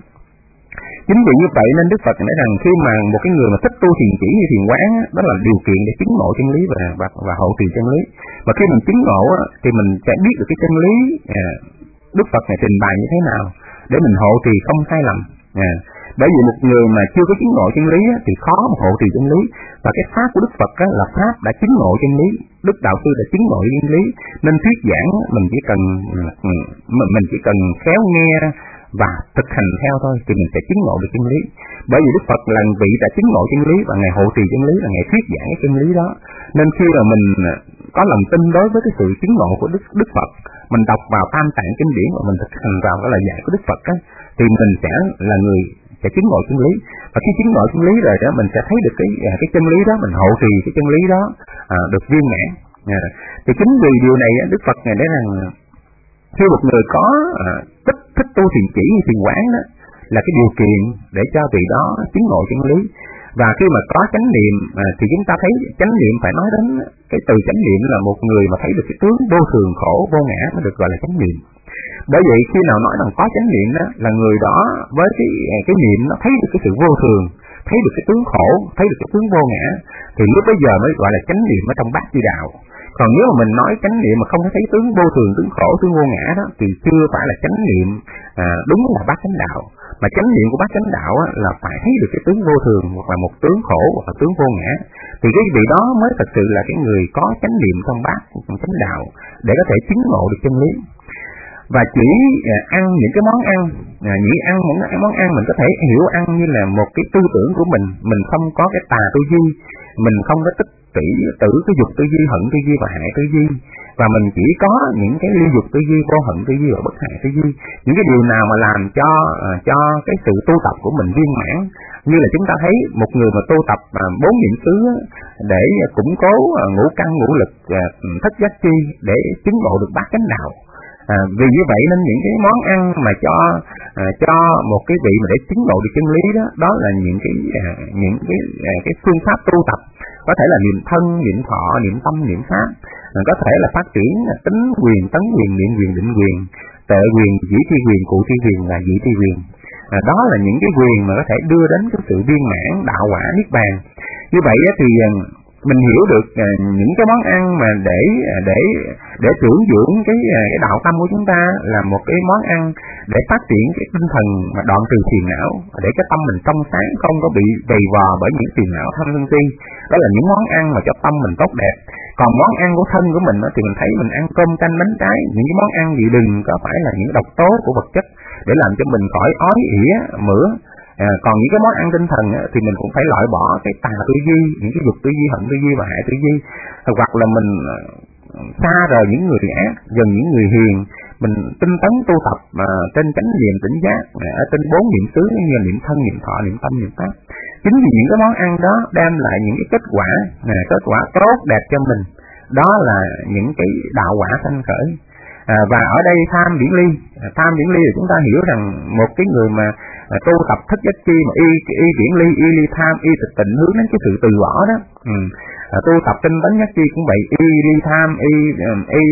Chính vì như vậy nên Đức Phật nói rằng khi mà một cái người mà thích tu thiền chỉ như thiền quán đó, đó là điều kiện để chứng ngộ chân lý và và, và hậu trì chân lý. Mà khi mình chứng ngộ đó, thì mình sẽ biết được cái chân lý à, Đức Phật này trình bày như thế nào để mình hậu trì không sai lầm. À, bởi vì một người mà chưa có chứng ngộ chân lý á, thì khó mà hộ trì chân lý. Và cái pháp của Đức Phật á, là pháp đã chứng ngộ chân lý, Đức Đạo Sư đã chứng ngộ chân lý, nên thuyết giảng mình chỉ cần mình chỉ cần khéo nghe và thực hành theo thôi thì mình sẽ chứng ngộ được chân lý. Bởi vì Đức Phật là vị đã chứng ngộ chân lý và ngày hộ trì chân lý là ngày thuyết giảng cái chân lý đó. Nên khi mà mình có lòng tin đối với cái sự chứng ngộ của Đức Đức Phật, mình đọc vào Tam Tạng kinh điển và mình thực hành vào cái lời dạy của Đức Phật á, thì mình sẽ là người sẽ chứng ngộ chân lý. Và khi chứng ngộ chân lý rồi đó, mình sẽ thấy được cái cái chân lý đó, mình hộ trì cái chân lý đó à, được viên mãn. À, thì chính vì điều này Đức Phật này nói rằng khi một người có à, thích thích tu thiền chỉ như thiền quán đó là cái điều kiện để cho vị đó chứng ngộ chân lý. Và khi mà có chánh niệm à, thì chúng ta thấy chánh niệm phải nói đến cái từ chánh niệm là một người mà thấy được cái tướng vô thường, khổ, vô ngã mới được gọi là chánh niệm. Bởi vậy khi nào nói rằng có chánh niệm đó là người đó với cái cái niệm nó thấy được cái sự vô thường, thấy được cái tướng khổ, thấy được cái tướng vô ngã, thì lúc bây giờ mới gọi là chánh niệm ở trong bát chư đạo. Còn nếu mà mình nói chánh niệm mà không thấy tướng vô thường, tướng khổ, tướng vô ngã đó thì chưa phải là chánh niệm à, đúng là bát chánh đạo. Mà chánh niệm của bát chánh đạo á, là phải thấy được cái tướng vô thường hoặc là một tướng khổ hoặc là tướng vô ngã, thì cái vị đó mới thật sự là cái người có chánh niệm trong bát chánh đạo để có thể chứng ngộ được chân lý. Và chỉ à, ăn những cái món ăn, à, chỉ ăn những cái món ăn mình có thể hiểu ăn như là một cái tư tưởng của mình, mình không có cái tà tư duy, mình không có tích trĩ tử cái dục tư duy, hận tư duy và hại tư duy, và mình chỉ có những cái ly dục tư duy, vô hận tư duy và bất hại tư duy. Những cái điều nào mà làm cho à, cho cái sự tu tập của mình viên mãn, như là chúng ta thấy một người mà tu tập à, bốn niệm xứ để củng cố à, ngũ căn ngũ lực, à, thất giác chi để chứng ngộ được bát chánh đạo. À, vì như vậy nên những cái món ăn mà cho à, cho một cái vị mà để chứng ngộ được chân lý đó, đó là những cái à, những cái à, cái phương pháp tu tập, có thể là niệm thân, niệm thọ, niệm tâm, niệm pháp, à, có thể là phát triển tính quyền, tấn quyền, niệm quyền, định quyền, tệ quyền, dĩ thi quyền, cụ thi quyền và dĩ thi quyền. À, đó là những cái quyền mà có thể đưa đến cái sự viên mãn đạo quả niết bàn. Như vậy thì mình hiểu được à, những cái món ăn mà để để để dưỡng dưỡng cái cái đạo tâm của chúng ta là một cái món ăn để phát triển cái tinh thần mà đoạn trừ phiền não, để cái tâm mình trong sáng, không có bị vầy vò bởi những phiền não tham sân si. Đó là những món ăn mà cho tâm mình tốt đẹp. Còn món ăn của thân của mình đó, thì mình thấy mình ăn cơm canh bánh trái, những cái món ăn gì đừng có phải là những độc tố của vật chất để làm cho mình khỏi ói ỉa mửa. À, còn những cái món ăn tinh thần á, thì mình cũng phải loại bỏ cái tà tư duy, những cái dục tư duy, hận tư duy và hại tư duy, hoặc là mình xa rời những người ác, gần những người hiền, mình tinh tấn tu tập mà trên chánh niệm tỉnh giác, ở trên bốn niệm xứ như niệm thân, niệm thọ, niệm tâm, niệm pháp, Chính vì những cái món ăn đó đem lại những cái kết quả, à, kết quả tốt đẹp cho mình, đó là những cái đạo quả sanh khởi. À, và ở đây tham điển ly, à, tham điển ly thì chúng ta hiểu rằng một cái người mà à, tu tập thức giác chi mà y y điển ly, y ly tham, y tịch tịnh hướng đến cái sự từ bỏ đó. Ừ. À, tu tập tinh tấn giác chi cũng vậy, y ly tham, y y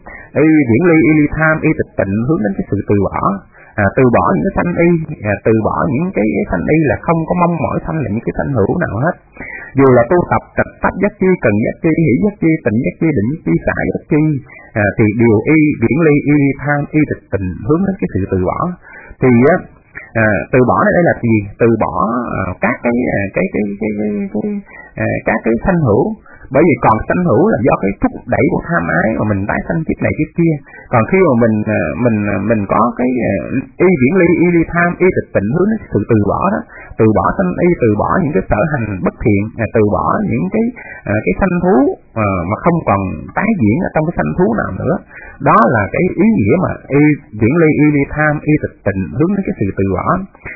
y điển ly, y ly tham, y tịch tịnh hướng đến cái sự từ bỏ. À, từ bỏ những cái sanh y, à, từ bỏ những cái, cái sanh y là không có mong mỏi sanh là những cái sanh hữu nào hết. Dù là tu tập trạch tắc giác chi, cần giác chi, hỷ giác chi, tịnh giác chi, định giác chi, xả giác chi, à, thì điều y điển ly, y ly tham, y tịch tịnh hướng đến cái sự từ bỏ. Thì á, à, từ bỏ đây là gì? Từ bỏ à, các cái cái cái cái cái, cái, cái à, các cái sanh hữu. Bởi vì còn sanh hữu là do cái thúc đẩy của tham ái mà mình tái sanh kiếp này kiếp kia. Còn khi mà mình mình mình có cái y điển ly, y ly tham, y tịch tịnh hướng đến sự từ bỏ đó, từ bỏ sanh y, từ bỏ những cái sở hành bất thiện, từ bỏ những cái cái sanh thú mà không còn tái diễn ở trong cái sanh thú nào nữa. Đó là cái ý nghĩa mà y điển ly, y ly tham, y tịch tịnh hướng đến cái sự từ bỏ.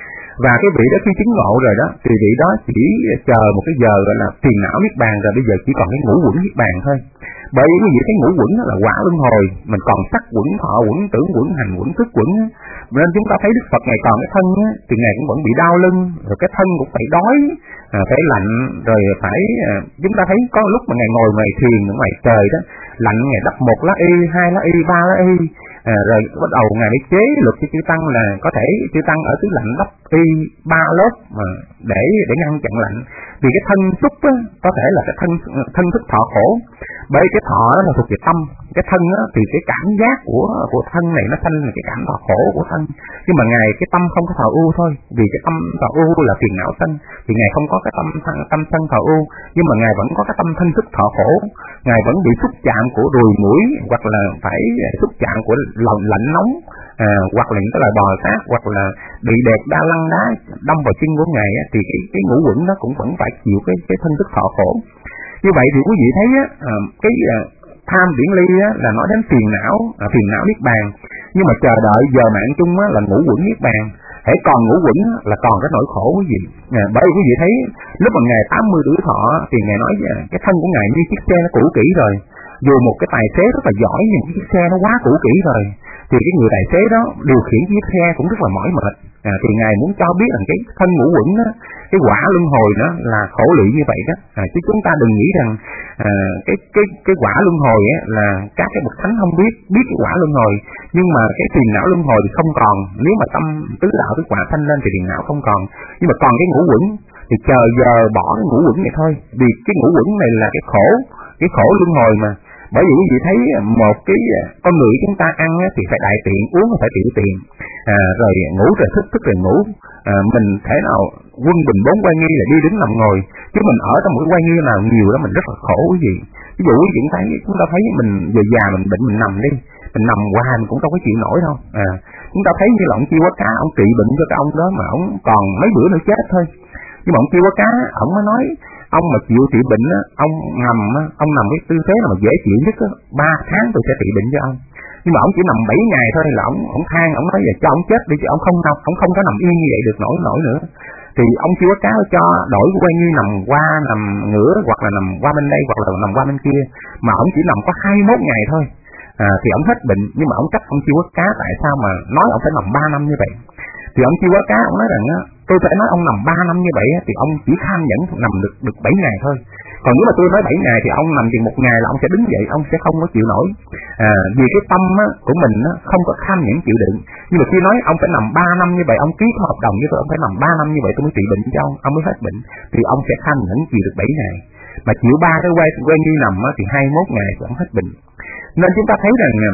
Và cái vị đó khi chứng ngộ rồi đó, thì vị đó chỉ chờ một cái giờ gọi là phiền não niết bàn, rồi bây giờ chỉ còn cái ngũ quẩn niết bàn thôi. Bởi vì quý vị thấy ngũ quẩn là quả luân hồi, mình còn sắc quẩn, thọ quẩn, tưởng quẩn, hành quẩn, thức quẩn. Nên chúng ta thấy Đức Phật ngày còn cái thân á, thì ngày cũng vẫn bị đau lưng, rồi cái thân cũng phải đói, à, phải lạnh, rồi phải à, chúng ta thấy có lúc mà ngày ngồi ngoài thiền ở ngoài trời đó, lạnh ngày đắp một lá y, hai lá y, ba lá y. À, rồi bắt đầu ngài mới chế luật cho chư tăng là có thể chư tăng ở xứ lạnh đắp y ba lớp mà để để ngăn chặn lạnh. Vì cái thân xúc á, có thể là cái thân thân thức thọ khổ, bởi cái thọ đó là thuộc về tâm, cái thân á, thì cái cảm giác của của thân này nó thành là cái cảm thọ khổ của thân. Nhưng mà ngài cái tâm không có thọ ưu thôi, vì cái tâm thọ ưu là phiền não sân, thì ngài không có cái tâm tâm sân thọ ưu, nhưng mà ngài vẫn có cái tâm thân thức thọ khổ. Ngài vẫn bị xúc chạm của đùi mũi, hoặc là phải xúc chạm của lòng lạnh nóng, à, hoặc là những cái loài bò sát, hoặc là bị đẹt đa lăng đá đâm vào chân của ngài á, thì cái cái ngũ quẩn nó cũng vẫn phải chịu cái cái thân thức thọ khổ. Như vậy thì quý vị thấy á, à, cái à, tham điển ly á, là nói đến phiền não, à, phiền não niết bàn. Nhưng mà chờ đợi giờ mạng chung á, là ngũ quẩn niết bàn. Hễ còn ngũ quẩn á, là còn cái nỗi khổ quý vị. À, bởi vì quý vị thấy lúc mà ngài tám mươi tuổi thọ thì ngài nói à, cái thân của ngài như chiếc xe nó cũ kỹ rồi. Dù một cái tài xế rất là giỏi nhưng chiếc xe nó quá cũ kỹ rồi, thì cái người tài xế đó điều khiển chiếc xe cũng rất là mỏi mệt. À, thì ngài muốn cho biết rằng cái thân ngũ quẩn đó, cái quả luân hồi đó là khổ lụy như vậy đó. À, chứ chúng ta đừng nghĩ rằng à, cái cái cái quả luân hồi á, là các cái bậc thánh không biết biết cái quả luân hồi, nhưng mà cái phiền não luân hồi thì không còn. Nếu mà tâm tứ đạo tứ quả thanh lên thì phiền não không còn, nhưng mà còn cái ngũ quẩn thì chờ giờ bỏ cái ngũ quẩn này thôi. Vì cái ngũ quẩn này là cái khổ, cái khổ luân hồi mà. Bởi vì quý vị thấy một cái con người chúng ta ăn thì phải đại tiện, uống phải tiểu tiện, à, rồi ngủ rồi thức, thức rồi ngủ. À, mình thể nào quân bình bốn quay nghi là đi đứng nằm ngồi, chứ mình ở trong một quay nghi nào nhiều đó mình rất là khổ quý vị. Ví dụ quý vị thấy chúng ta thấy mình về già mình bệnh mình nằm đi, mình nằm hoài mình cũng đâu có chịu nổi đâu. À, chúng ta thấy như là ông Chi Quá Cá, ông trị bệnh cho cái ông đó mà ông còn mấy bữa nữa chết thôi. Nhưng mà ông Chi Quá Cá ông mới nói ông mà chịu trị bệnh á, ông nằm á, ông nằm cái tư thế mà dễ chịu nhất á, ba tháng tôi sẽ trị bệnh cho ông. Nhưng mà ông chỉ nằm bảy ngày thôi là ông ông than, ông nói giờ cho ông chết đi chứ ông không nằm, ông không có nằm yên như vậy được nổi nổi nữa. Thì ông Chi Quá Cá cho đổi quay như nằm qua nằm ngửa, hoặc là nằm qua bên đây, hoặc là nằm qua bên kia, mà ông chỉ nằm có hai mươi mốt ngày thôi. À, thì ông hết bệnh. Nhưng mà ông trách ông Chi Quá Cá tại sao mà nói ông phải nằm ba năm như vậy. Thì ông Chi Quá Cá ông nói rằng á, tôi phải nói ông nằm ba năm như vậy á, thì ông chỉ tham nhẫn nằm được được bảy ngày thôi. Còn nếu mà tôi nói bảy ngày thì ông nằm chừng một ngày là ông sẽ đứng dậy, ông sẽ không có chịu nổi. À, vì cái tâm á, của mình á, không có tham nhẫn chịu đựng. Nhưng mà khi nói ông phải nằm ba năm như vậy, ông ký hợp đồng với tôi, ông phải nằm ba năm như vậy tôi mới trị bệnh cho ông, ông mới hết bệnh, thì ông sẽ tham nhẫn chịu được bảy ngày. Mà chịu ba cái quay quay như nằm á, thì hai mươi mốt ngày thì ông hết bệnh. Nên chúng ta thấy rằng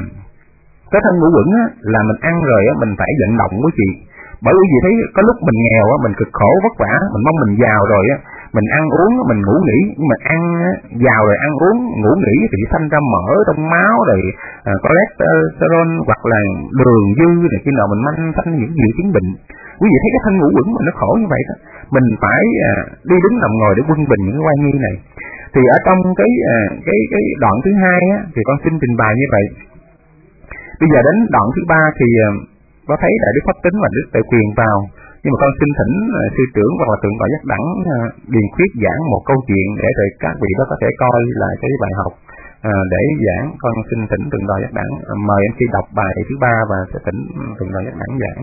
cái thân ngũ quẩn á, là mình ăn rồi á, mình phải vận động quý vị. Bởi vì thấy có lúc mình nghèo á, mình cực khổ vất vả, mình mong mình giàu rồi á, mình ăn uống, mình ngủ nghỉ. Nhưng mà ăn giàu rồi ăn uống, ngủ nghỉ thì sanh ra mỡ trong máu, rồi uh, cholesterol hoặc là đường dư, rồi khi nào mình manh sanh những nhiều chứng bệnh. Quý vị thấy cái thân ngũ quẩn mình nó khổ như vậy đó. Mình phải uh, đi đứng nằm ngồi để quân bình những cái oai nghi này. Thì ở trong cái uh, cái cái đoạn thứ hai á, thì con xin trình bày như vậy. Bây giờ đến đoạn thứ ba thì uh, có thấy Đại Đức Pháp Tính và Đức Tuệ Quyền vào Nhưng mà con xin thỉnh uh, sư trưởng hoặc là thượng tọa Giác Đẳng uh, điền khuyết giảng một câu chuyện để rồi các vị đó có thể coi lại cái bài học uh, để giảng. Con xin thỉnh thượng tọa Giác Đẳng uh, mời em khi đọc bài thứ ba và sẽ thỉnh thượng tọa Giác Đẳng giảng.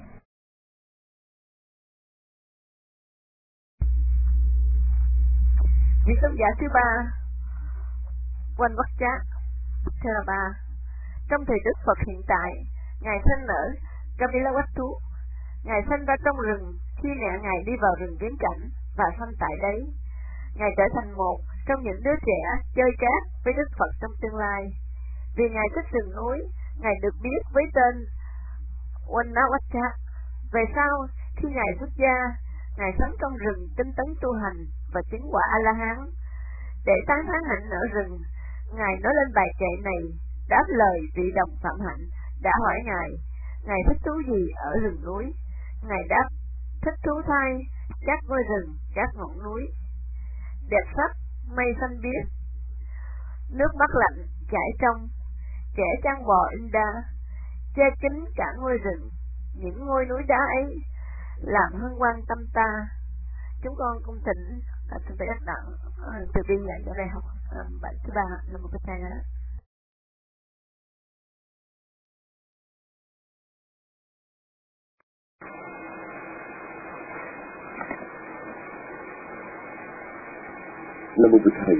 Vị tôn giả thứ ba, Wanwakcha Theravada. Trong thời Đức Phật hiện tại, Ngài sinh ở Kapilavatthu. Ngài sinh ra trong rừng khi mẹ Ngài đi vào rừng viếng cảnh và sinh tại đấy. Ngài trở thành một trong những đứa trẻ chơi cát với Đức Phật trong tương lai. Vì Ngài thích rừng núi, Ngài được biết với tên Wanwakcha. Về sau, khi Ngài xuất gia, Ngài sống trong rừng tinh tấn tu hành và chứng quả A-la-hán. Để tán thán hạnh ở rừng, Ngài nói lên bài kệ này, đáp lời vị đồng phạm hạnh đã hỏi Ngài, Ngài thích thú gì ở rừng núi? Ngài đáp, thích thú thay các ngôi rừng, các ngọn núi. Đẹp sắc, mây xanh biếc, nước mắt lạnh chảy trong, trẻ chăn bò Inda, che kín cả ngôi rừng, những ngôi núi đá ấy làm hân hoan tâm ta. Chúng con cung thỉnh à, thượng tọa Giác Đẳng à, từ bi dạy cho đại học à, bài thứ ba là một cái trang đó. Nam mô Bụt Thầy.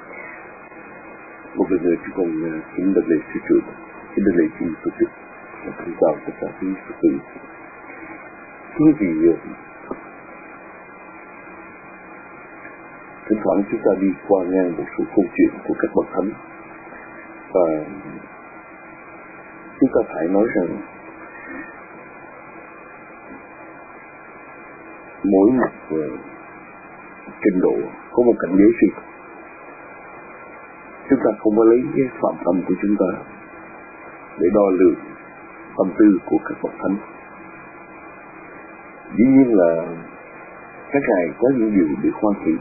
Một lần nữa chúng con kính đảnh lễ sư trưởng, kính đảnh lễ chư Phật tử và kính chào tất cả quý Phật tử. Thưa quý vị, thỉnh thoảng chúng ta đi qua ngang một số câu chuyện của các bậc thánh và chúng ta phải nói rằng mỗi một uh, trình độ có một cảnh giới riêng. Chúng ta không có lấy cái phạm tâm của chúng ta để đo lường tâm tư của các bậc thánh. Dĩ nhiên là các ngài có những điều để khoan hỷ.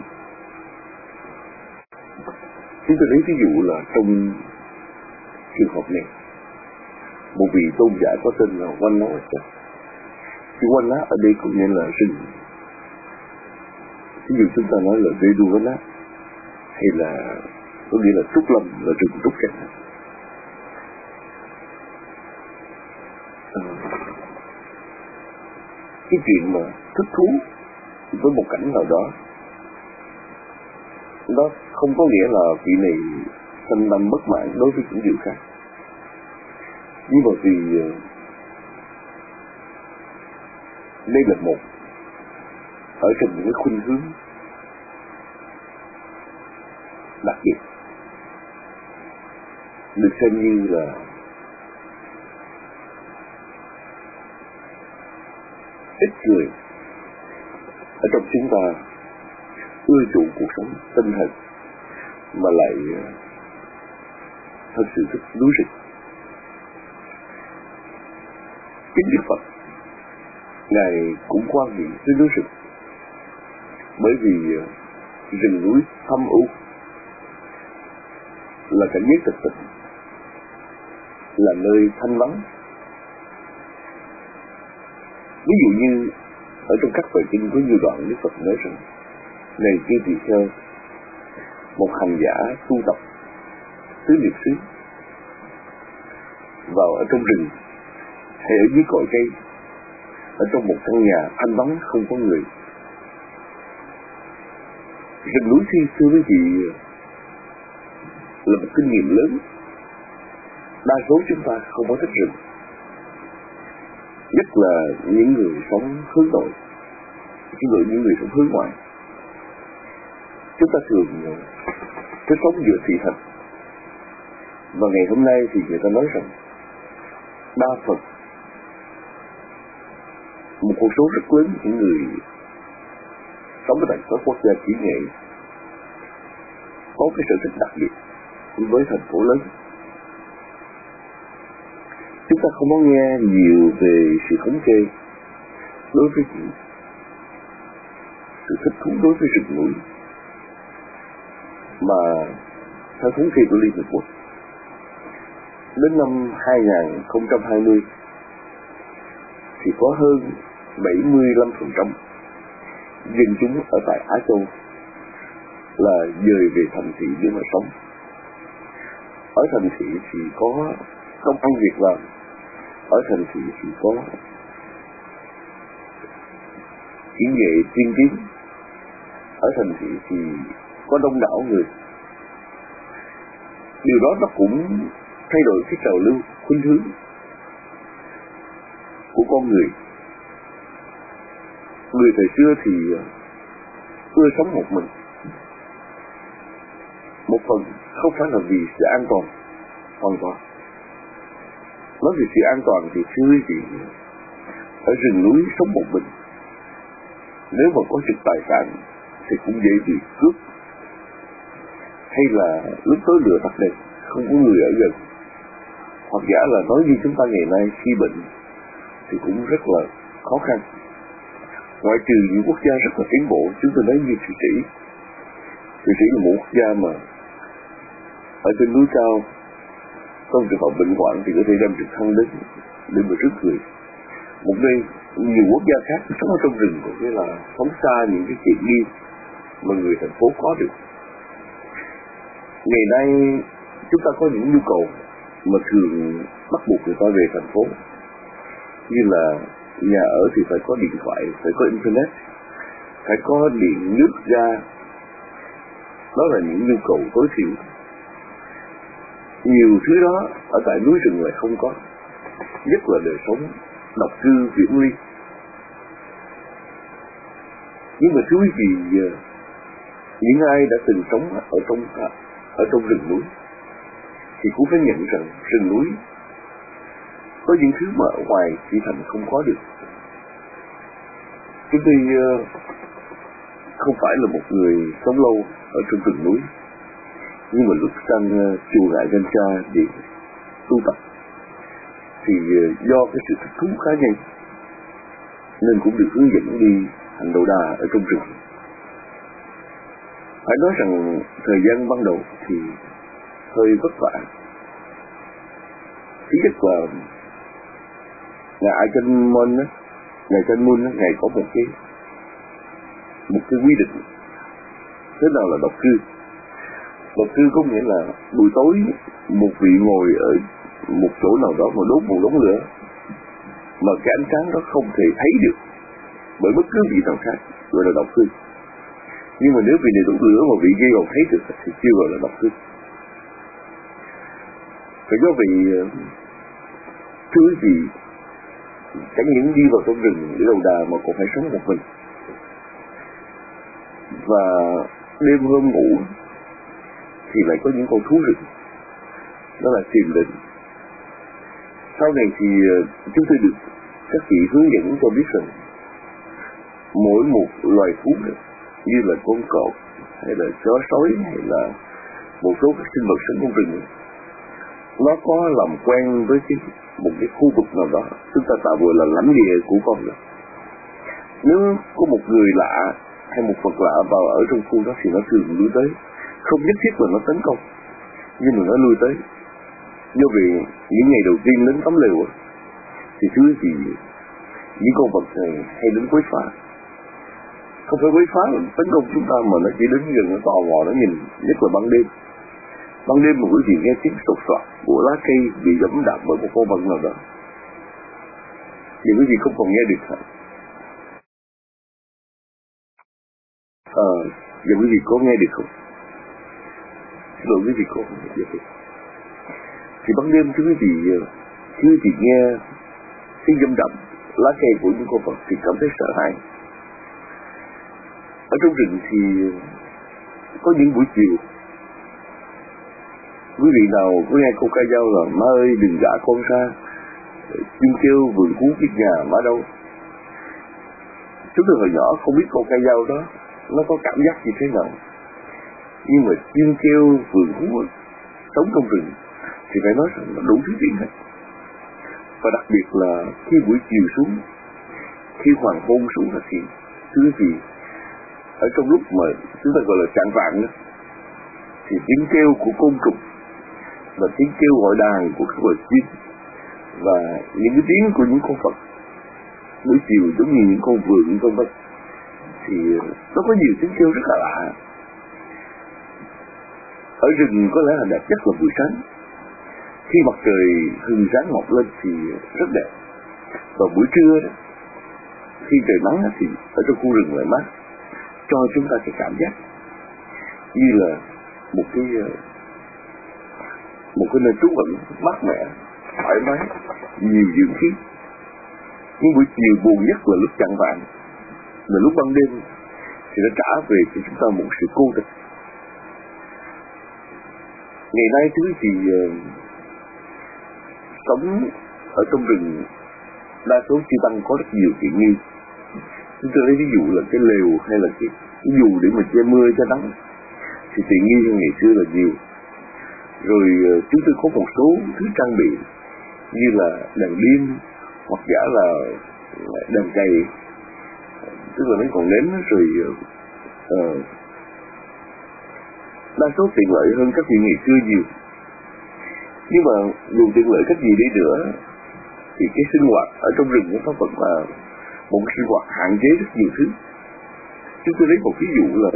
Chúng tôi lấy ví dụ là trong trường hợp này, một vị tôn giả có tên là Wanwakcha. Thì Wanwakcha ở đây cũng nghĩa là rừng. Ví dụ chúng ta nói là Veduvana hay là có nghĩa là trúc lâm, là rừng trúc cảnh. À, cái chuyện mà thích thú với một cảnh nào đó, nó không có nghĩa là vị này sanh tâm bất mãn đối với những điều khác. Nhưng mà vì đây là một ở trong những cái khuynh hướng đặc biệt, được xem như là ít người ở trong chúng ta ưa chuộng cuộc sống tinh thần mà lại thật sự thích núi rừng. Chính Đức Phật Ngài cũng quan niệm với núi rừng, bởi vì rừng núi thâm u là cảnh giới thực tịnh, là nơi thanh vắng. Ví dụ như ở trong các bài kinh có nhiều đoạn Đức Phật nói rằng, này chư tỳ kheo, một hành giả tu tập tứ niệm xứ vào ở trong rừng hay ở dưới cội cây, ở trong một căn nhà thanh vắng không có người. Rừng núi thì thưa quý vị là một kinh nghiệm lớn. Đa số chúng ta không có thích rừng, nhất là những người sống hướng nội, những người sống hướng ngoại. Chúng ta thường thích sống giữa thị thành. Và ngày hôm nay thì người ta nói rằng đa phần một con số rất lớn những người sống tại các quốc gia kỹ nghệ có cái sở thích đặc biệt với thành phố lớn. Chúng ta không có nghe nhiều về sự thống kê đối với sự, sự thích thú đối với rừng núi, mà theo thống kê của Liên Hợp Quốc, đến năm hai không hai không thì có hơn bảy mươi lăm phần trăm dân chúng ở tại Á Châu là dời về thành thị để mà sống. Ở thành thị thì có công ăn việc làm, ở thành thị thì có kỹ nghệ tiên tiến, ở thành thị thì có đông đảo người. Điều đó nó cũng thay đổi cái trào lưu, khuynh hướng của con người. Người thời xưa thì ưa sống một mình. Một phần không phải là vì sự an toàn hoàn toàn. Nói về sự an toàn thì thưa quý vị, ở rừng núi sống một mình, nếu mà có trực tài sản thì cũng dễ bị cướp, hay là lúc tối lửa tắt đèn không có người ở gần, hoặc giả là nói như chúng ta ngày nay khi bệnh thì cũng rất là khó khăn. Ngoại trừ những quốc gia rất là tiến bộ, chúng tôi nói như Thụy Sĩ. Thụy Sĩ là một quốc gia mà ở trên núi cao, trong trường hợp bệnh hoạn thì có thể đem trực thăng đến để mà rước người. Một nơi nhiều quốc gia khác sống ở trong rừng, có nghĩa là phóng xa những cái tiện nghi mà người thành phố có được. Ngày nay chúng ta có những nhu cầu mà thường bắt buộc người ta về thành phố, như là nhà ở thì phải có điện thoại, phải có internet, phải có điện nước ga. Đó là những nhu cầu tối thiểu. Nhiều thứ đó ở tại núi rừng lại không có, nhất là đời sống độc cư viễn ly. Nhưng mà thưa quý vị, những ai đã từng sống ở trong ở trong rừng núi thì cũng phải nhận rằng rừng núi có những thứ mà ở ngoài thị thành không có được. Chúng tôi không phải là một người sống lâu ở trong rừng núi, nhưng mà lúc sang chùa Ngài Danh Cha để tu tập thì do cái sự thích thú cá nhân nên cũng được hướng dẫn đi hành đầu đà ở trong rừng. Phải nói rằng thời gian ban đầu thì hơi vất vả. Thứ nhất là Ngài Ai Chân Môn á, Ngài Chân Môn á, Ngài có một cái một cái quy định thế nào là độc cư. Độc cư có nghĩa là buổi tối một vị ngồi ở một chỗ nào đó mà đốt một đống lửa mà cái ánh sáng đó không thể thấy được bởi bất cứ vị nào khác, gọi là độc cư. Nhưng mà nếu vị này đốt lửa mà vị kia còn thấy được thì chưa gọi là độc cư. Và do vì thưa quý vị, chẳng những đi vào trong rừng để đầu đà mà còn phải sống một mình. Và đêm hôm ngủ thì lại có những con thú rừng, đó là tìm định. Sau này thì chúng tôi được các vị hướng dẫn cho biết rằng mỗi một loài thú như là con cọp hay là chó sói hay là một số các sinh vật sống trong rừng, nó có làm quen với cái, một cái khu vực nào đó, chúng ta tạo gọi là lãnh địa của con người. Nếu có một người lạ hay một vật lạ vào ở trong khu đó thì nó thường lui tới, không nhất thiết là nó tấn công, nhưng mà nó lui tới. Do vì những ngày đầu tiên đến tấm lều thì thứ gì những con vật này hay đến quấy phá, không phải quấy phá là tấn công chúng ta, mà nó chỉ đến gần, nó tò mò, nó nhìn, nhất là ban đêm. Ban đêm mà quý vị nghe tiếng sột soạt của lá cây bị giẫm đạp bởi một con vật nào đó thì quý vị không còn nghe được hả? Ờ, à, giờ quý vị có nghe được không? Rồi quý vị có nghe được không? Thì ban đêm quý vị quý vị nghe tiếng giẫm đạp lá cây của những con vật thì cảm thấy sợ hãi. Ở trong rừng thì có những buổi chiều, quý vị nào có nghe câu ca dao là má ơi đừng gả con xa, chim kêu vườn thú biết nhà má đâu. Chúng tôi hồi nhỏ không biết câu ca dao đó nó có cảm giác như thế nào, nhưng mà chim kêu vườn thú sống trong rừng thì phải nói rằng là đủ thứ chuyện hết. Và đặc biệt là khi buổi chiều xuống, khi hoàng hôn xuống là thì thứ gì ở trong lúc mà chúng ta gọi là chạng vạng đó, thì tiếng kêu của côn trùng và tiếng kêu gọi đàn của các loài chim và những cái tiếng của những con vật buổi chiều giống như những con vượn vân vân, thì nó có nhiều tiếng kêu rất là lạ. Ở rừng có lẽ là đẹp nhất là buổi sáng, khi mặt trời hừng sáng mọc lên thì rất đẹp. Và buổi trưa đó, khi trời nắng thì ở trong khu rừng lại mát, cho chúng ta cái cảm giác như là một cái một cái nơi trú ẩn mát mẻ, thoải mái, nhiều dưỡng khí. Nhưng buổi chiều buồn nhất là lúc chạng vạng, là lúc ban đêm thì nó trả về cho chúng ta một sự cô tịch. Ngày nay thứ thì uh, sống ở trong rừng đa số chư tăng có rất nhiều tiện nghi. Chúng tôi lấy ví dụ là cái lều hay là cái, cái dù để mà che mưa che nắng thì tiện nghi hơn ngày xưa là nhiều. Rồi uh, chúng tôi có một số thứ trang bị như là đèn pin hoặc giả là đèn cày, tức là mấy còn nến, rồi uh, đa số tiện lợi hơn các vị ngày xưa nhiều. Nhưng mà dù tiện lợi cách gì đi nữa thì cái sinh hoạt ở trong rừng nó vẫn là một cái sinh hoạt hạn chế rất nhiều thứ. Chúng tôi lấy một ví dụ là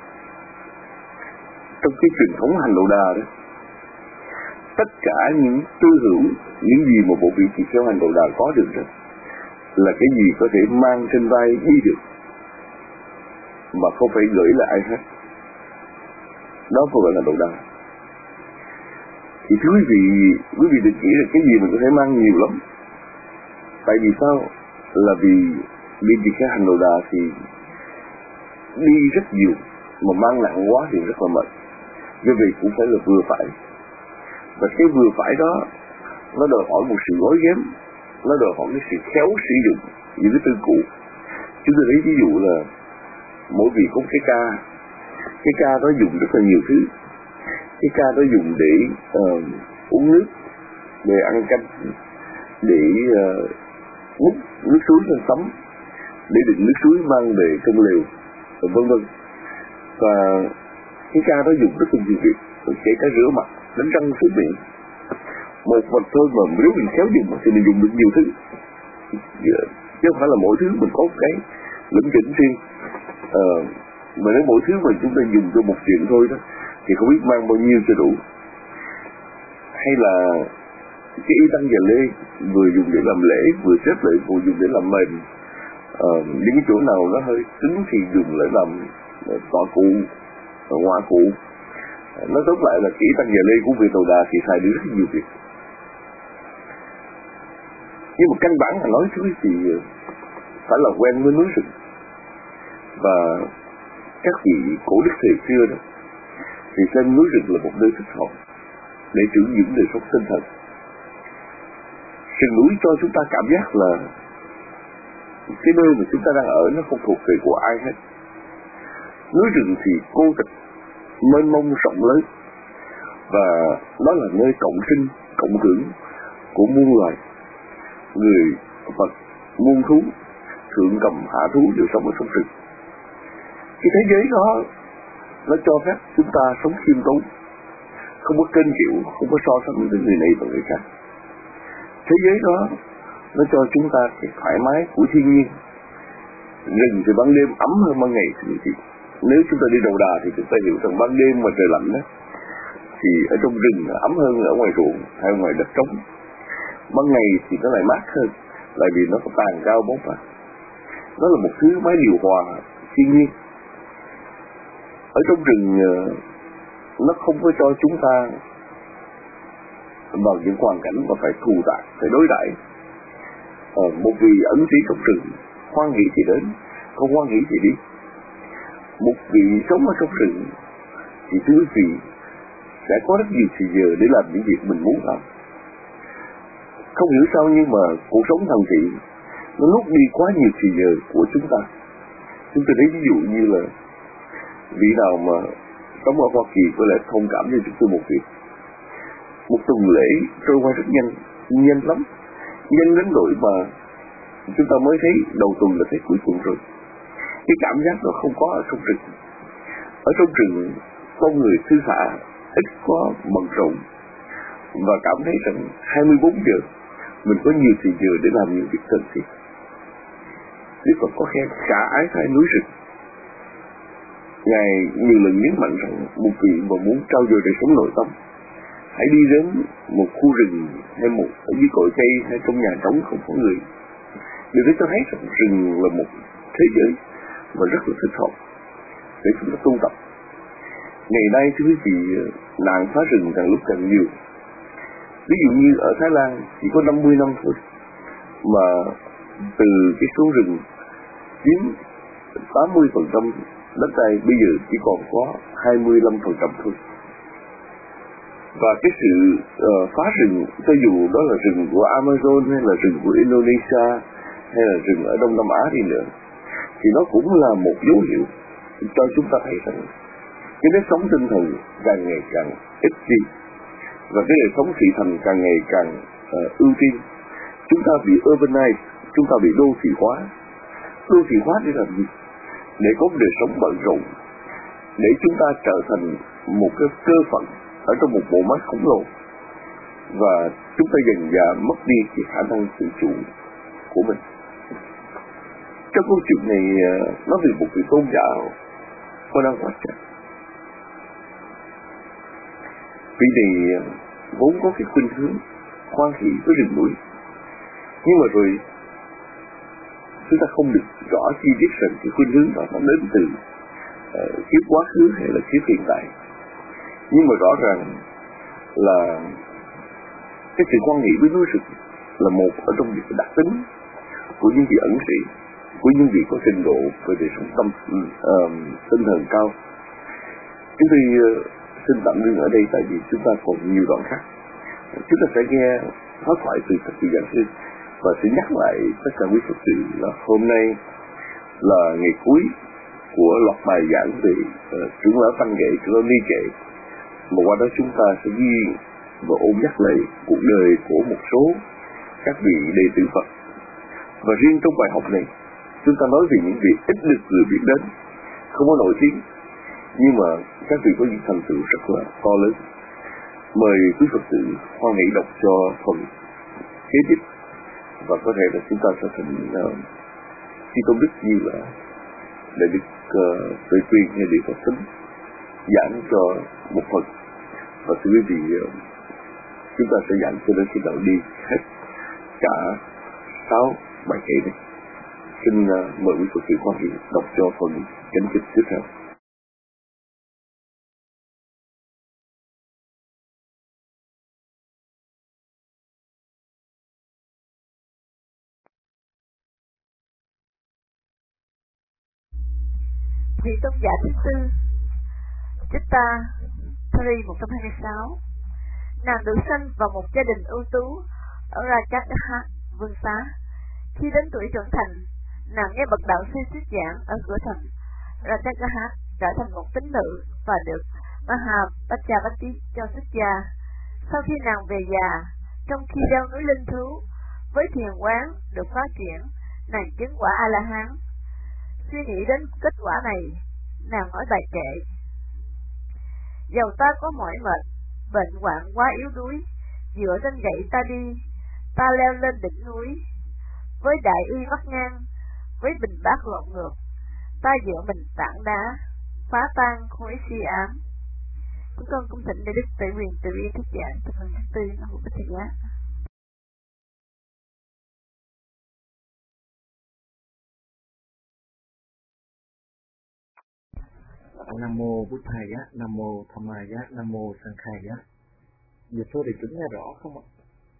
trong cái truyền thống hành đầu đà đó, tất cả những tư hữu, những gì mà bộ vị tỳ kheo hành đầu đà có được đó là cái gì có thể mang trên vai đi được mà không phải gửi lại ai hết. Đó phải gọi là đầu đà. Thì thưa quý vị, quý vị đừng nghĩ là cái gì mình có thể mang nhiều lắm. Tại vì sao? Là vì vì tỳ kheo hành đầu đà thì đi rất nhiều mà mang nặng quá thì rất là mệt. Do vậy cũng phải là vừa phải. Và cái vừa phải đó nó đòi hỏi một sự gói ghém, nó đòi hỏi cái sự khéo sử dụng những cái tư cụ. Chúng tôi lấy ví dụ là mỗi vị có cái ca, cái ca đó dùng rất là nhiều thứ. Cái ca đó dùng để uh, uống nước, để ăn canh, để uh, múc nước suối lên tắm, để đựng nước suối mang về trong lều, vân vân. Và cái ca đó dùng rất là nhiều việc, kể cả rửa mặt, đánh răng, súc miệng. Một vật thôi mà nếu mình khéo dùng thì mình dùng được nhiều thứ, chứ không phải là mỗi thứ mình có cái lĩnh chỉnh riêng. Uh, mà nếu mỗi thứ mà chúng ta dùng cho một chuyện thôi đó thì không biết mang bao nhiêu cho đủ. Hay là cái y tăng già lê vừa dùng để làm lễ, vừa xếp lại vừa dùng để làm mền. Uh, những cái chỗ nào nó hơi cứng thì dùng để làm uh, tọa cụ, uh, ngoại cụ. Uh, nói tóm lại là cái y tăng già lê của vị Tàu Đà thì xài được rất nhiều việc. Nhưng mà căn bản là nói chứ thì phải là quen với núi rừng. Và các vị cổ đức thời xưa đó thì xem núi rừng là một nơi thích hợp để trữ dưỡng đời sống tinh thần. Rừng núi cho chúng ta cảm giác là cái nơi mà chúng ta đang ở nó không thuộc về của ai hết. Núi rừng thì cô tịch, mênh mông rộng lớn, và nó là nơi cộng sinh, cộng hưởng của muôn loài, người, vật, muôn thú, thượng cầm, hạ thú đều sống ở trong rừng. Cái thế giới đó nó cho phép chúng ta sống khiêm tốn, không có kênh kiệu, không có so sánh với người này và người khác. Thế giới đó nó cho chúng ta cái thoải mái của thiên nhiên. Rừng thì ban đêm ấm hơn ban ngày thì nếu chúng ta đi đầu đà thì chúng ta hiểu rằng ban đêm mà trời lạnh đó thì ở trong rừng ấm hơn ở ngoài ruộng hay ngoài đất trống. Ban ngày thì nó lại mát hơn, lại vì nó có tàn cao bóng phạt. Nó là một thứ máy điều hòa thiên nhiên. Ở trong rừng nó không có cho chúng ta vào những hoàn cảnh mà phải thù đãi, phải đối đãi. Ờ, một vị ẩn sĩ trong rừng, hoan hỷ thì đến, không hoan hỷ thì đi. Một vị sống ở trong rừng thì thưa vị sẽ có rất nhiều thời giờ để làm những việc mình muốn làm. Không hiểu sao nhưng mà cuộc sống thành thị nó nuốt đi quá nhiều thời giờ của chúng ta. Chúng tôi lấy ví dụ như là vị nào mà sống ở Hoa Kỳ có lẽ thông cảm cho chúng tôi một việc. Một tuần lễ trôi qua rất nhanh, nhanh lắm, nhanh đến nỗi mà chúng ta mới thấy đầu tuần là thấy cuối tuần rồi. Cái cảm giác đó không có ở trong rừng. Ở trong rừng con người thư thả, ít có bận rộn và cảm thấy rằng hai mươi bốn giờ mình có nhiều thời giờ để làm những việc cần thiết. Đức Phật có khen cả ái thai núi rừng. Ngài nhiều lần nhấn mạnh rằng một vị mà muốn trau dồi đời sống nội tâm, hãy đi đến một khu rừng hay một ở dưới cội cây hay trong nhà trống không có người, để cho thấy rằng rừng là một thế giới mà rất là thích hợp để chúng ta tu tập. Ngày nay thưa quý vị, nạn phá rừng càng lúc càng nhiều. Ví dụ như ở Thái Lan chỉ có năm mươi năm thôi mà từ cái số rừng chiếm tám mươi phần trăm đất đai bây giờ chỉ còn có hai mươi lăm phần trăm thôi. Và cái sự uh, phá rừng, cho dù đó là rừng của Amazon hay là rừng của Indonesia hay là rừng ở Đông Nam Á đi nữa, thì nó cũng là một dấu hiệu cho chúng ta thấy rằng cái nếp sống tinh thần càng ngày càng ít đi và cái đời sống thị thành càng ngày càng uh, ưu tiên. Chúng ta bị urbanize, chúng ta bị đô thị hóa. Đô thị hóa để làm gì? Để có đời sống bận rộn, để chúng ta trở thành một cái cơ phận ở trong một bộ máy khổng lồ, và chúng ta dần dà mất đi cái khả năng tự chủ của mình. Trong câu chuyện này nói về một vị tôn giáo có đang quá trời. Vị này vốn có cái khuynh hướng hoan hỷ với rừng núi, nhưng mà rồi chúng ta không được rõ chi tiết rằng cái khuynh hướng đó nó đến từ uh, kiếp quá khứ hay là kiếp hiện tại. Nhưng mà rõ ràng là cái sự quan hệ với núi rừng là một ở trong những đặc tính của những vị ẩn sĩ, của những vị có trình độ về đời sống tâm uh, tinh thần cao. Chúng tôi uh, xin tạm dừng ở đây tại vì chúng ta còn nhiều đoạn khác. Chúng ta sẽ nghe nói thoại từ các vị giảng sư và sẽ nhắc lại tất cả quý Phật tử là hôm nay là ngày cuối của loạt bài giảng về uh, trưởng lão Tăng Nghệ, trưởng lão Ni Kệ, mà qua đó chúng ta sẽ ghi và ôm nhắc lại cuộc đời của một số các vị đệ tử Phật. Và riêng trong bài học này, chúng ta nói về những việc ít được người biết đến, không có nổi tiếng, nhưng mà các vị có những thành tựu rất là to lớn. Mời quý Phật tử hoan hỷ đọc cho phần kế tiếp, và có thể là chúng ta sẽ thành uh, khi công đức như là để được uh, tự quyền hay để Phật tính giảng cho một phần, và thưa quý vị, uh, chúng ta sẽ giảng cho đến khi nào đi hết cả sáu bài kệ này. Xin uh, mời quý Phật tử hoan hỷ đọc cho phần chánh dịch tiếp theo. Vị tôn giả thứ tư, Chitta Thari một trăm hai mươi sáu, nàng được sanh vào một gia đình ưu tú ở Rajagaha, Vương Xá. Khi đến tuổi trưởng thành, nàng nghe bậc đạo sư thuyết giảng ở cửa thành Rajagaha, trở thành một tín nữ và được Mahabhajavati cho xuất gia. Sau khi nàng về già, trong khi leo núi linh thú với thiền quán được phát triển, nàng chứng quả A La Hán. Suy nghĩ đến kết quả này, nàng nói bài kệ: dầu ta có mỏi mệt, bệnh hoạn quá yếu đuối, dựa trên gậy ta đi, ta leo lên đỉnh núi. Với đại uy vắt ngang, với bình bát lộn ngược, ta dựa mình tảng đá, phá tan khối si ám. Chúng con cung thỉnh để Đức Tự Quyền Tự Yên thuyết giảng cho phần thứ tư năm một Bích Thị Giá. Nam mô Bụt Thầy Giá, Nam mô Tham Ma Giá, Nam mô Sang Khai Giá. Dịch số thì chúng nghe rõ không ạ?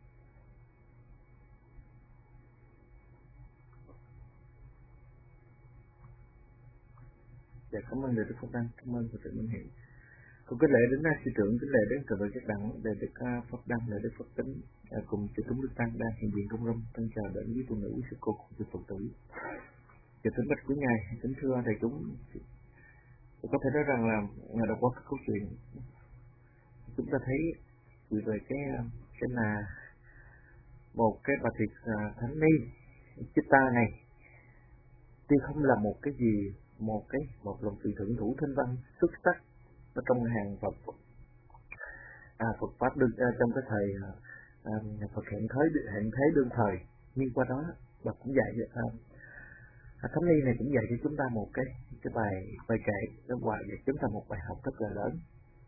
Dạ, cảm ơn Đức Phật Đăng, cảm ơn Phật tử Minh Hiện. Cùng cái lễ đến sư trưởng, cái lễ đến cờ vị các đẳng để được Phật Đăng, để được Phật Tính cùng chư chúng Đức Tăng đang hiện diện trong râm, thân chào đến với phụ nữ sư cô của Phật tử. Dạ, kính bạch quý ngài, kính thưa thầy chúng. Có thể nói rằng là ngày đã qua các câu chuyện chúng ta thấy về cái cái là một cái bà thiệt thánh ni Chitta này tuy không là một cái gì một cái một lòng từ thượng thủ thanh văn xuất sắc ở trong hàng Phật à, Phật pháp đương à, trong cái thời à, Phật hiện thế hiện thế đương thời, nhưng qua đó bà cũng dạy à, Thánh Ly này cũng dạy cho chúng ta một cái cái bài bài kệ, nó dạy cho chúng ta một bài học rất là lớn.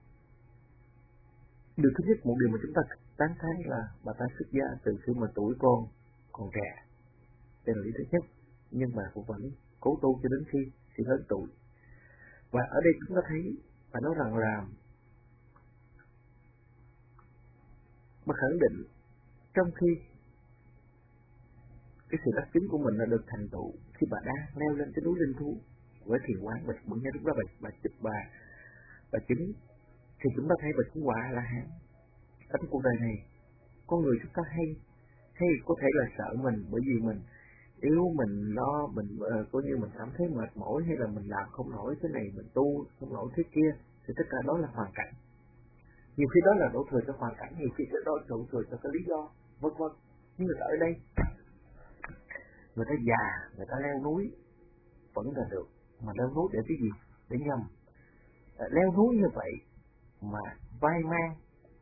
Điều thứ nhất, một điều mà chúng ta tán thán là bà ta xuất gia từ khi mà tuổi con còn trẻ. Đây là lý thứ nhất, nhưng mà cũng vẫn cố tu cho đến khi khi lớn tuổi. Và ở đây chúng ta thấy bà nói rằng là bà khẳng định trong khi cái sự đắc chứng của mình đã được thành tựu khi bà đang leo lên cái núi linh thú với thiền quán, và bữa nay lúc đó bà bà chụp bà bà chứng, thì chúng ta thấy bà chứng quả là hán. Ở trong cuộc đời này, con người chúng ta hay hay có thể là sợ mình bởi vì mình yếu, mình lo, mình uh, coi như mình cảm thấy mệt mỏi, hay là mình làm không nổi thế này, mình tu không nổi thế kia, thì tất cả đó là hoàn cảnh. Nhiều khi đó là đổ thừa cho hoàn cảnh, nhiều khi đó là đổ thừa cho cái lý do, vân vân. Nhưng mà ở đây người ta già, người ta leo núi vẫn là được, mà leo núi để cái gì? Để nhầm. À, leo núi như vậy mà vai mang,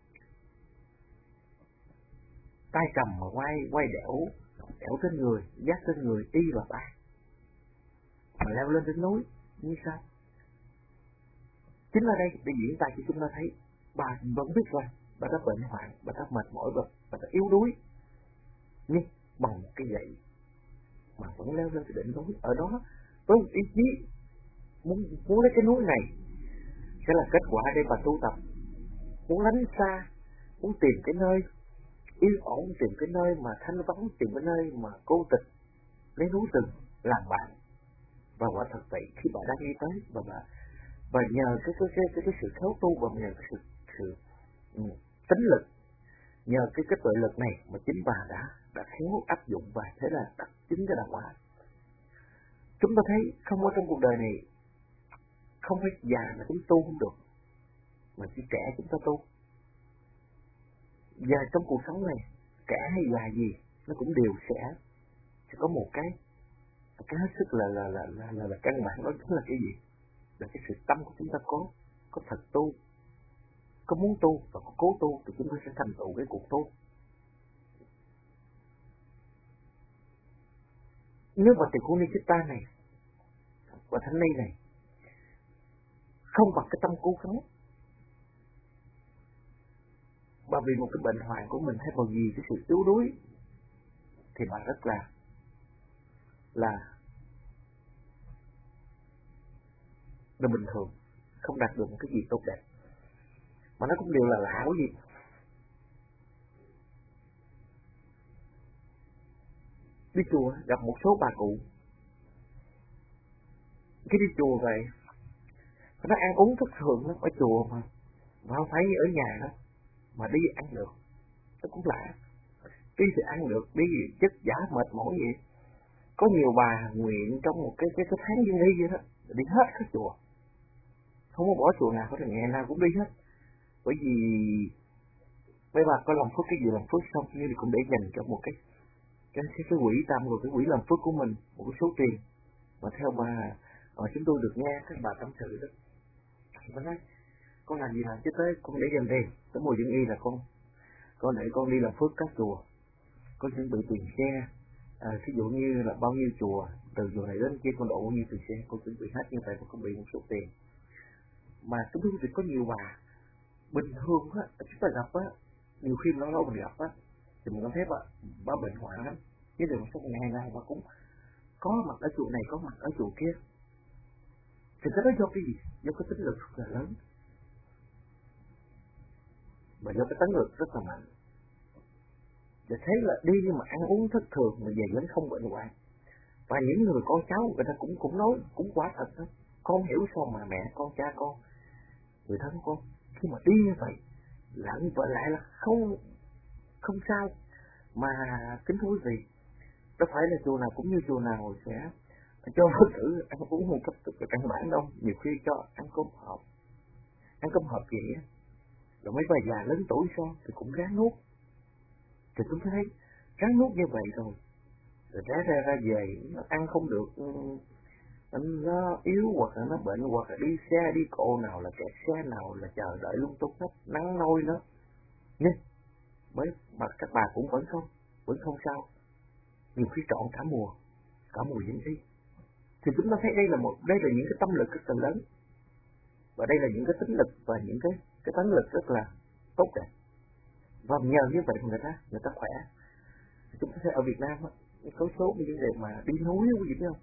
tay cầm mà quay quay đẻo đẻo trên người, dắt trên người, y và ba, mà leo lên đến núi như sao? Chính ở đây để diễn tài cho chúng ta thấy bà vẫn biết rồi, bà đã bệnh hoạn, bà đã mệt mỏi rồi, bà đã yếu đuối, nhưng bằng cái gậy mà vẫn leo lên cái đỉnh núi. Ở đó với một ý chí muốn muốn lấy cái núi này sẽ là kết quả để bà tu tập, muốn lánh xa, muốn tìm cái nơi yên ổn, tìm cái nơi mà thanh vắng, tìm cái nơi mà cô tịch, lấy núi rừng làm bạn. Và quả thật vậy, khi bà đã đi tới và bà và nhờ cái cái cái cái, cái sự khéo tu, và nhờ cái sự sự um, tính lực, nhờ cái cái tuệ lực này mà chính bà đã đã khéo áp dụng, và thế là đặt chính cái đạo quả. Chúng ta thấy không có trong cuộc đời này không phải già mà chúng tu không được, mà chỉ trẻ chúng ta tu. Và trong cuộc sống này, trẻ hay già gì nó cũng đều sẽ sẽ có một cái cái hết sức là là là là là, là căn bản, đó chính là cái gì? Là cái sự tâm của chúng ta có có thật tu, có muốn tu và có cố tu, thì chúng ta sẽ thành tựu cái cuộc tu. Nếu mà Tỳ Khưu Ni Chitta này và Thánh Ni này không bằng cái tâm cố gắng, bà vì một cái bệnh hoạn của mình, hay bởi vì cái sự yếu đuối, thì bà rất là là là bình thường, không đạt được một cái gì tốt đẹp, mà nó cũng đều là lạ quá gì. Đi chùa gặp một số bà cụ, cái đi chùa vậy nó ăn uống thất thường lắm ở chùa, mà mà không phải ở nhà đó, mà đi ăn được, nó cũng lạ. Đi thì ăn được, đi chất giả mệt mỏi vậy. Có nhiều bà nguyện trong một cái cái, cái tháng dương y vậy đó, đi hết các chùa, không có bỏ chùa nào, có thể ngày nào cũng đi hết. Bởi vì mấy bà có làm phước cái gì làm phước xong như thì cũng để dành cho một cái cái cái, cái quỹ tam, rồi cái quỹ làm phước của mình một cái số tiền. Mà theo bà ở chúng tôi được nghe các bà tâm sự đó, bà nói con làm gì làm chứ tới con để dành tiền tới mùa dương y là con con để con đi làm phước các chùa, con chuẩn bị tiền xe, à, ví dụ như là bao nhiêu chùa, từ chùa này đến kia con đổ bao nhiêu tiền xe, con chuẩn bị hết như vậy, con không bị một số tiền. Mà chúng tôi thì có nhiều bà bình thường á, chúng ta gặp á, nhiều khi lâu lâu mình gặp á, thì mình cảm thấy bà bà bệnh hoạn lắm, chứ đừng có ngày nào bà cũng có mặt ở chùa này, có mặt ở chùa kia. Thì cái đó do cái gì? Do cái tính lực rất là lớn, và do cái tính lực rất là mạnh. Để thấy là đi nhưng mà ăn uống thất thường mà về vẫn không bệnh hoạn. Và những người con cháu người ta cũng cũng nói cũng quả thật đó. Con hiểu sao mà mẹ con, cha con, người thân con khi mà đi như vậy lại vợ lại là không không sao. Mà kính thú quý vị, đâu phải là chùa nào cũng như chùa nào sẽ cho Phật tử ăn uống một cách cực căn bản đâu. Nhiều khi cho ăn cơm hộp, ăn cơm hộp vậy á, rồi mấy bà già lớn tuổi sao thì cũng ráng nuốt. Thì chúng thấy ráng nuốt như vậy rồi, rồi ra ra ra về nó ăn không được, nó yếu, hoặc là nó bệnh, hoặc là đi xe đi cộ, nào là kẹt xe, nào là chờ đợi lung tung hết, nắng nôi nữa. Nhưng mấy mà các bà cũng vẫn không vẫn không sao. Nhiều khi trọn cả mùa cả mùa dính đi thì chúng ta thấy đây là một đây là những cái tâm lực rất là lớn, và đây là những cái tính lực và những cái cái tấn lực rất là tốt đẹp. Và nhờ như vậy người ta người ta khỏe. Chúng ta thấy ở Việt Nam á, có số những người mà đi núi quý vị biết không?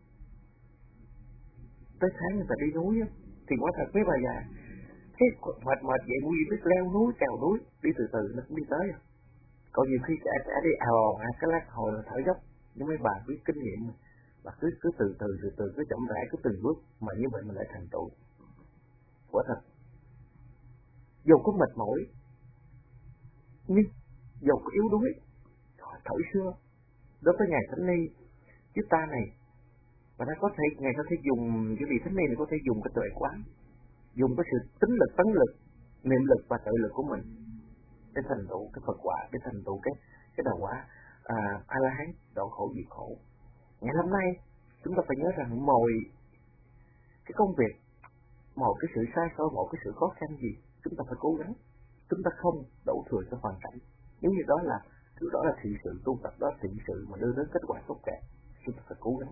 Tới tháng người ta đi núi á, thì quả thật mấy bà già thế mệt mệt vậy quý vị biết leo núi trèo núi đi từ từ nó cũng đi tới. Còn nhiều khi cả cả đi ào ào cái lát hồi là thở dốc, nhưng mấy bà biết kinh nghiệm mà cứ cứ từ từ từ từ cứ chậm rãi cứ từng bước mà như vậy mình lại thành tựu. Quả thật dù có mệt mỏi nhưng dù có yếu đuối thổi xưa đối với ngài Thánh Ni chứ ta này, và nó có thể ngài có thể dùng cái vị Thánh Ni này có thể dùng cái tuệ quán, dùng cái sự tính lực tấn lực niệm lực và tự lực của mình để thành tựu cái Phật quả, để thành tựu cái cái đạo quả à, A La Hán đoạn khổ diệt khổ. Ngày hôm nay chúng ta phải nhớ rằng mọi cái công việc, mọi cái sự sai sót, mọi cái sự khó khăn gì chúng ta phải cố gắng, chúng ta không đổ thừa cho hoàn cảnh. Nếu như đó là thứ đó là thị sự tu tập, đó là thị sự mà đưa đến kết quả tốt đẹp, chúng ta phải cố gắng.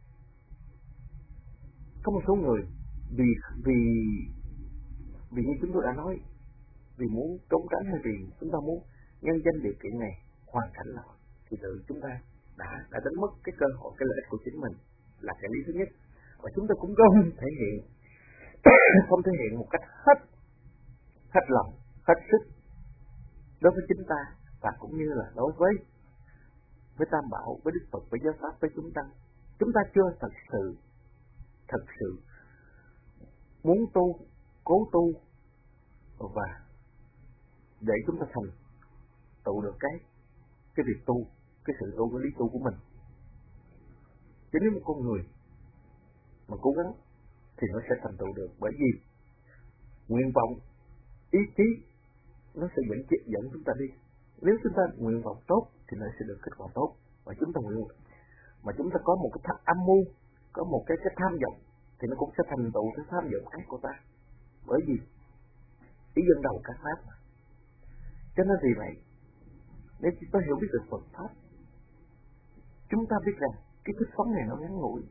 Có một số người vì vì vì như chúng tôi đã nói, vì muốn trốn tránh hay vì chúng ta muốn nhân danh điều kiện này, hoàn cảnh nào thì tự chúng ta đã đã đánh mất cái cơ hội, cái lợi ích của chính mình là cái lý thứ nhất. Và chúng ta cũng không thể hiện không thể hiện một cách hết hết lòng, hết sức đối với chính ta và cũng như là đối với với Tam Bảo, với Đức Phật, với giáo pháp, với chúng ta. Chúng ta chưa thật sự thật sự muốn tu, cố tu và để chúng ta thành tựu được cái cái việc tu, cái sự tu, cái lý tu của mình. Chứ nếu một con người mà cố gắng thì nó sẽ thành tựu được, bởi vì nguyện vọng, ý chí nó sẽ dẫn dẫn chúng ta đi. Nếu chúng ta nguyện vọng tốt thì nó sẽ được kết quả tốt, và chúng ta nguyện mà chúng ta có một cái tham âm mưu, có một cái cái tham vọng thì nó cũng sẽ thành tựu cái tham vọng ác của ta, bởi vì ý dân đầu các pháp mà. Cho nên vì vậy, nếu chúng ta hiểu biết được Phật pháp, chúng ta biết rằng cái kiếp sống này nó ngắn ngủi.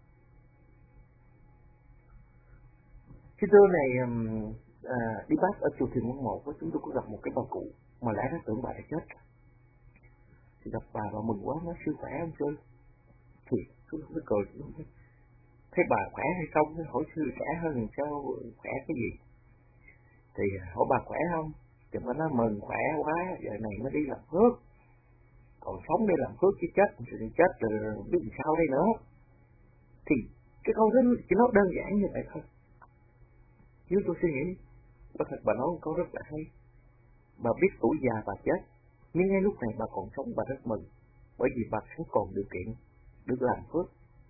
Khi tôi này à, đi bác ở chùa Thiền Quang Một, chúng tôi có gặp một cái bà cụ mà lẽ ra tưởng bà đã chết. Thì gặp bà và mừng quá, nói sư khỏe không sư? Thì tôi mới cười, thấy bà khỏe hay không? Hỏi sư khỏe hơn thì sao, khỏe cái gì? Thì hỏi bà khỏe không? Thì bà nói mừng khỏe quá, giờ này mới đi làm phước. Còn sống đi làm phước chứ chết, thì chết rồi biết làm sao đây nữa. Thì cái câu đó chỉ nói đơn giản như vậy thôi. Nhưng tôi suy nghĩ, bà thật bà nói một câu rất là hay. Bà biết tuổi già bà chết, nhưng ngay lúc này bà còn sống bà rất mừng, bởi vì bà sẽ còn điều kiện được làm phước.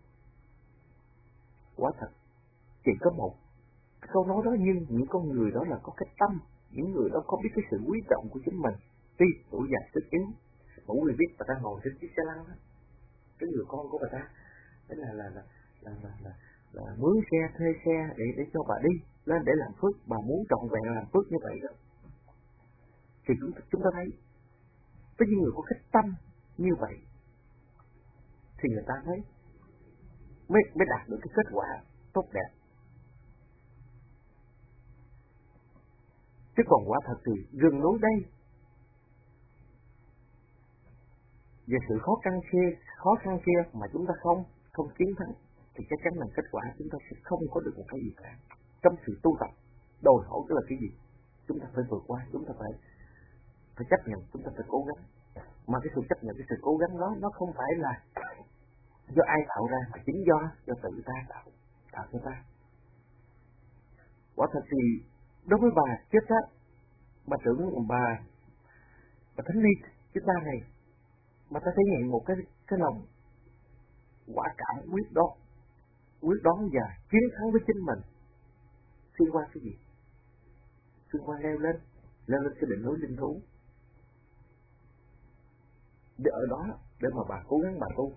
Quả thật, chỉ có một cái câu nói đó, nhưng những con người đó là có cái tâm, những người đó có biết cái sự quý trọng của chính mình. Tuy tuổi già sức yếu, mỗi người biết bà ta ngồi trên chiếc xe lăn đó, cái người con của bà ta, đó là là là là là, là, là mướn xe, thuê xe để để cho bà đi lên để làm phước, bà muốn trọn vẹn làm phước như vậy đó. Thì chúng, chúng ta thấy với những người có cái tâm như vậy thì người ta mới mới, mới đạt được cái kết quả tốt đẹp. Chứ còn quả thật thì rừng núi đây về sự khó khăn kia, khó khăn kia mà chúng ta không không chiến thắng thì chắc chắn là kết quả chúng ta sẽ không có được một cái gì cả. Trong sự tu tập đòi hỏi là cái gì? Chúng ta phải vượt qua, chúng ta phải phải chấp nhận, chúng ta phải cố gắng. Mà cái sự chấp nhận, cái sự cố gắng đó nó không phải là do ai tạo ra, mà chính do do tự ta tạo tạo cho ta. Quả thật thì đối với bà chết á, bà tưởng bà bà Thánh Ni chúng ta này, mà ta thể hiện một cái cái lòng quả cảm quyết đoán, quyết đoán và chiến thắng với chính mình. Xuyên qua cái gì? Xuyên qua leo lên, leo lên cái đỉnh núi linh thú. Để ở đó để mà bà cố gắng bà tu.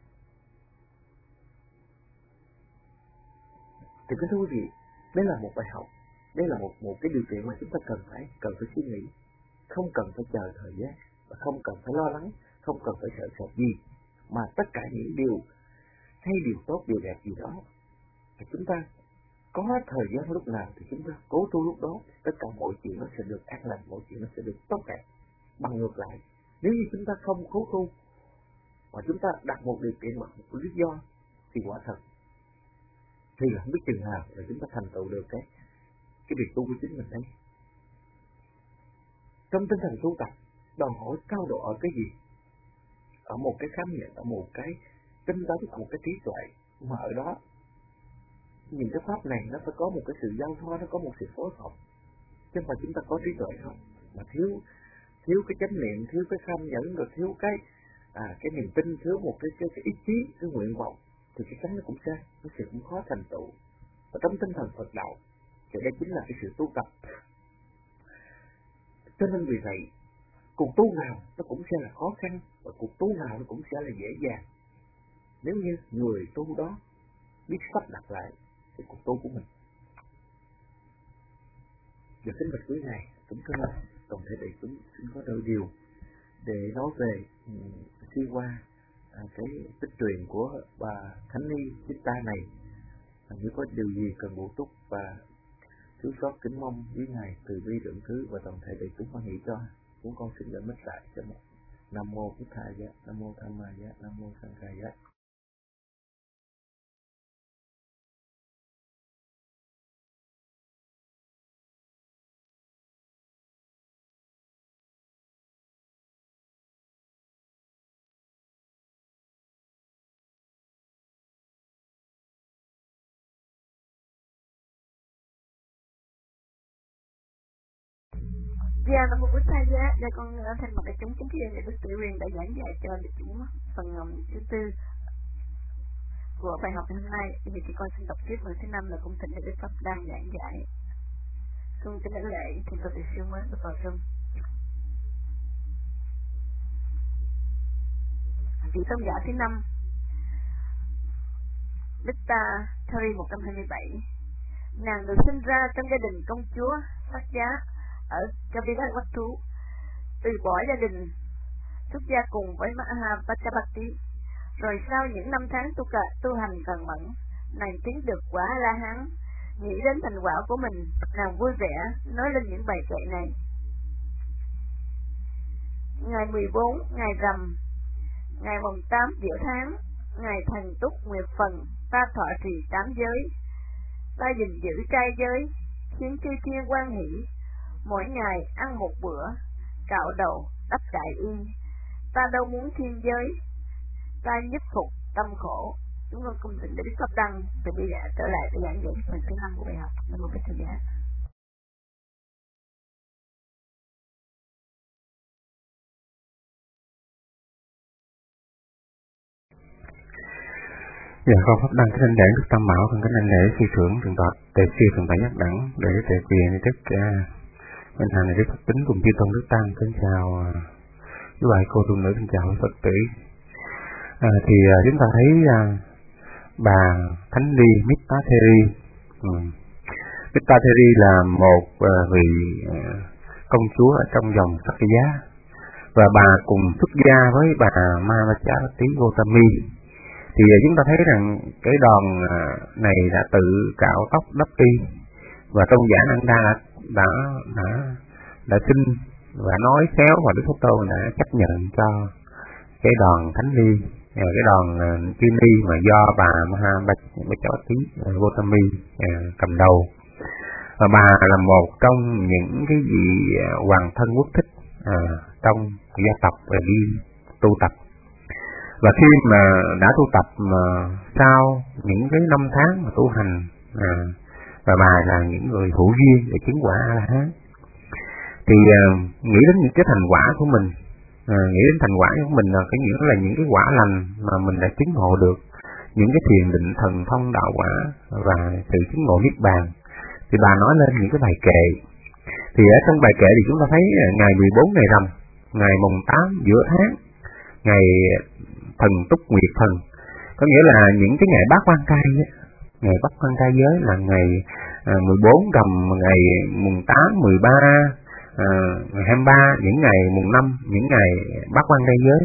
Thì cái thưa quý vị, đây là một bài học, đây là một một cái điều kiện mà chúng ta cần phải cần phải suy nghĩ, không cần phải chờ thời gian và không cần phải lo lắng, không cần phải sợ sệt gì, mà tất cả những điều hay điều tốt, điều đẹp gì đó, thì chúng ta có thời gian lúc nào thì chúng ta cố tu lúc đó, tất cả mọi chuyện nó sẽ được an lành, mọi chuyện nó sẽ được tốt đẹp. Bằng ngược lại, nếu như chúng ta không cố tu mà chúng ta đặt một điều kiện, một lý do, thì quả thật thì là không biết chừng nào là chúng ta thành tựu được cái cái việc tu của chính mình đấy. Trong tinh thần tu tập đòi hỏi cao độ ở cái gì? Ở một cái khám nhận, ở một cái tinh tấn, ở một cái trí tuệ, mà ở đó những cái pháp này nó phải có một cái sự giao thoa, nó có một sự phối hợp, chứ không phải chúng ta có trí tuệ không mà thiếu thiếu cái chánh niệm, thiếu cái kham nhẫn, rồi thiếu cái à cái niềm tin, thiếu một cái cái, cái ý chí, cái nguyện vọng, thì cái chánh nó cũng sai, nó sẽ cũng khó thành tựu. Và trong tinh thần Phật đạo thì đây chính là cái sự tu tập. Cho nên vì vậy cuộc tu nào nó cũng sẽ là khó khăn, và cuộc tu nào nó cũng sẽ là dễ dàng nếu như người tu đó biết sắp đặt lại cái cuộc tu của mình. Và kính bạch quý này chúng tôi tổng thể đại chúng xin có đôi điều để nói về suy qua à, cái tích truyền của bà Thánh Ni Chitta này. À, nếu có điều gì cần bổ túc và thiếu sót, kính mong với ngài từ bi lượng thứ và toàn thể đại chúng hoan hỷ cho. Chúng con xin dẫn mít lại cho một. Nam mô Bụt Thầy Giá, Nam mô Tham Ma Giá, Nam mô Sang Khai Giá. Dạ, Nam mô Bụt Thầy Giá. Dạ, con thay mặt đại chúng kính thưa Ngài Đức Tự Quyền đã giảng dạy cho đại chúng phần um, thứ tư của bài học ngày hôm nay. Thì thì con xin đọc tiếp phần thứ năm là cung thỉnh Đức Pháp đang giảng dạy. Cung kính đảnh lễ thì tôi được siêu mến vào trong vị tôn giả thứ năm, Bích-ta Thari một trăm hai mươi bảy. Nàng được sinh ra trong gia đình công chúa Sát Giá ở Kaviravatthu, từ bỏ gia đình xuất gia cùng với Maha Pachapati. Rồi sau những năm tháng tu cờ tu hành cần mẫn, nàng tiến được quả La Hán. Nghĩ đến thành quả của mình, nàng vui vẻ nói lên những bài kệ này. Ngày mười bốn, ngày rằm, ngày mồng tám giữa tháng, ngày thần túc nguyệt phần, ta thọ trì tám giới, ta gìn giữ trai giới, khiến chư thiên quan hỷ. Mỗi ngày ăn một bữa, cạo đầu, đắp đại y. Ta đâu muốn thiên giới, ta nhất phục tâm khổ. Chúng con cùng thỉnh để Đức Pháp Đăng từ bây giờ trở lại để giảng dạy phần thứ năm của bài học. Nam mô Bích Thầy Giá. Dạ, con Pháp Đăng kính đảnh Đức Tam Bảo, con kính đảnh lễ sư trưởng thượng tọa Tề Siêu thượng tọa Nhất Đẳng để Tề Quyền Đức bên hàng này Đức Phật Tính cùng chư tôn Đức Tăng. Kính chào quý bài cô tu nữ, kính chào Phật tử. À, thì à, chúng ta thấy à, bà Thánh Ni Mitta Theri, ừ. Mitta Theri là một à, vị à, công chúa ở trong dòng Sắc Giá, và bà cùng xuất gia với bà Mahapachapati Gotami. Thì à, chúng ta thấy rằng cái đoàn à, này đã tự cạo tóc đắp y, và tôn giả Nanda đã đã đã, đã xin và nói khéo, và Đức Thế Tôn đã chấp nhận cho cái đoàn Thánh Ni, cái đoàn Chư Ni mà do bà Mahapachapati Gotami cầm đầu. Và bà là một trong những cái vị hoàng thân quốc thích à, trong gia tộc và đi tu tập. Và khi mà đã tu tập mà sau những cái năm tháng mà tu hành, à, và bà là những người hữu duyên để chứng quả A-la-hán, thì à, nghĩ đến những cái thành quả của mình, à, nghĩ đến thành quả của mình là cái những là những cái quả lành mà mình đã chứng ngộ được, những cái thiền định thần thông đạo quả và sự chứng ngộ niết bàn. Thì bà nói lên những cái bài kệ. Thì ở trong bài kệ thì chúng ta thấy ngày mười bốn ngày rằm, ngày mùng tám giữa tháng, ngày thần túc nguyệt thần, có nghĩa là những cái ngày bát quan trai, ngày bát quan trai giới là ngày à, mười bốn rằm, ngày mùng tám, mười ba, à, ngày hai mươi ba, những ngày mùng năm, những ngày bát quan trai giới.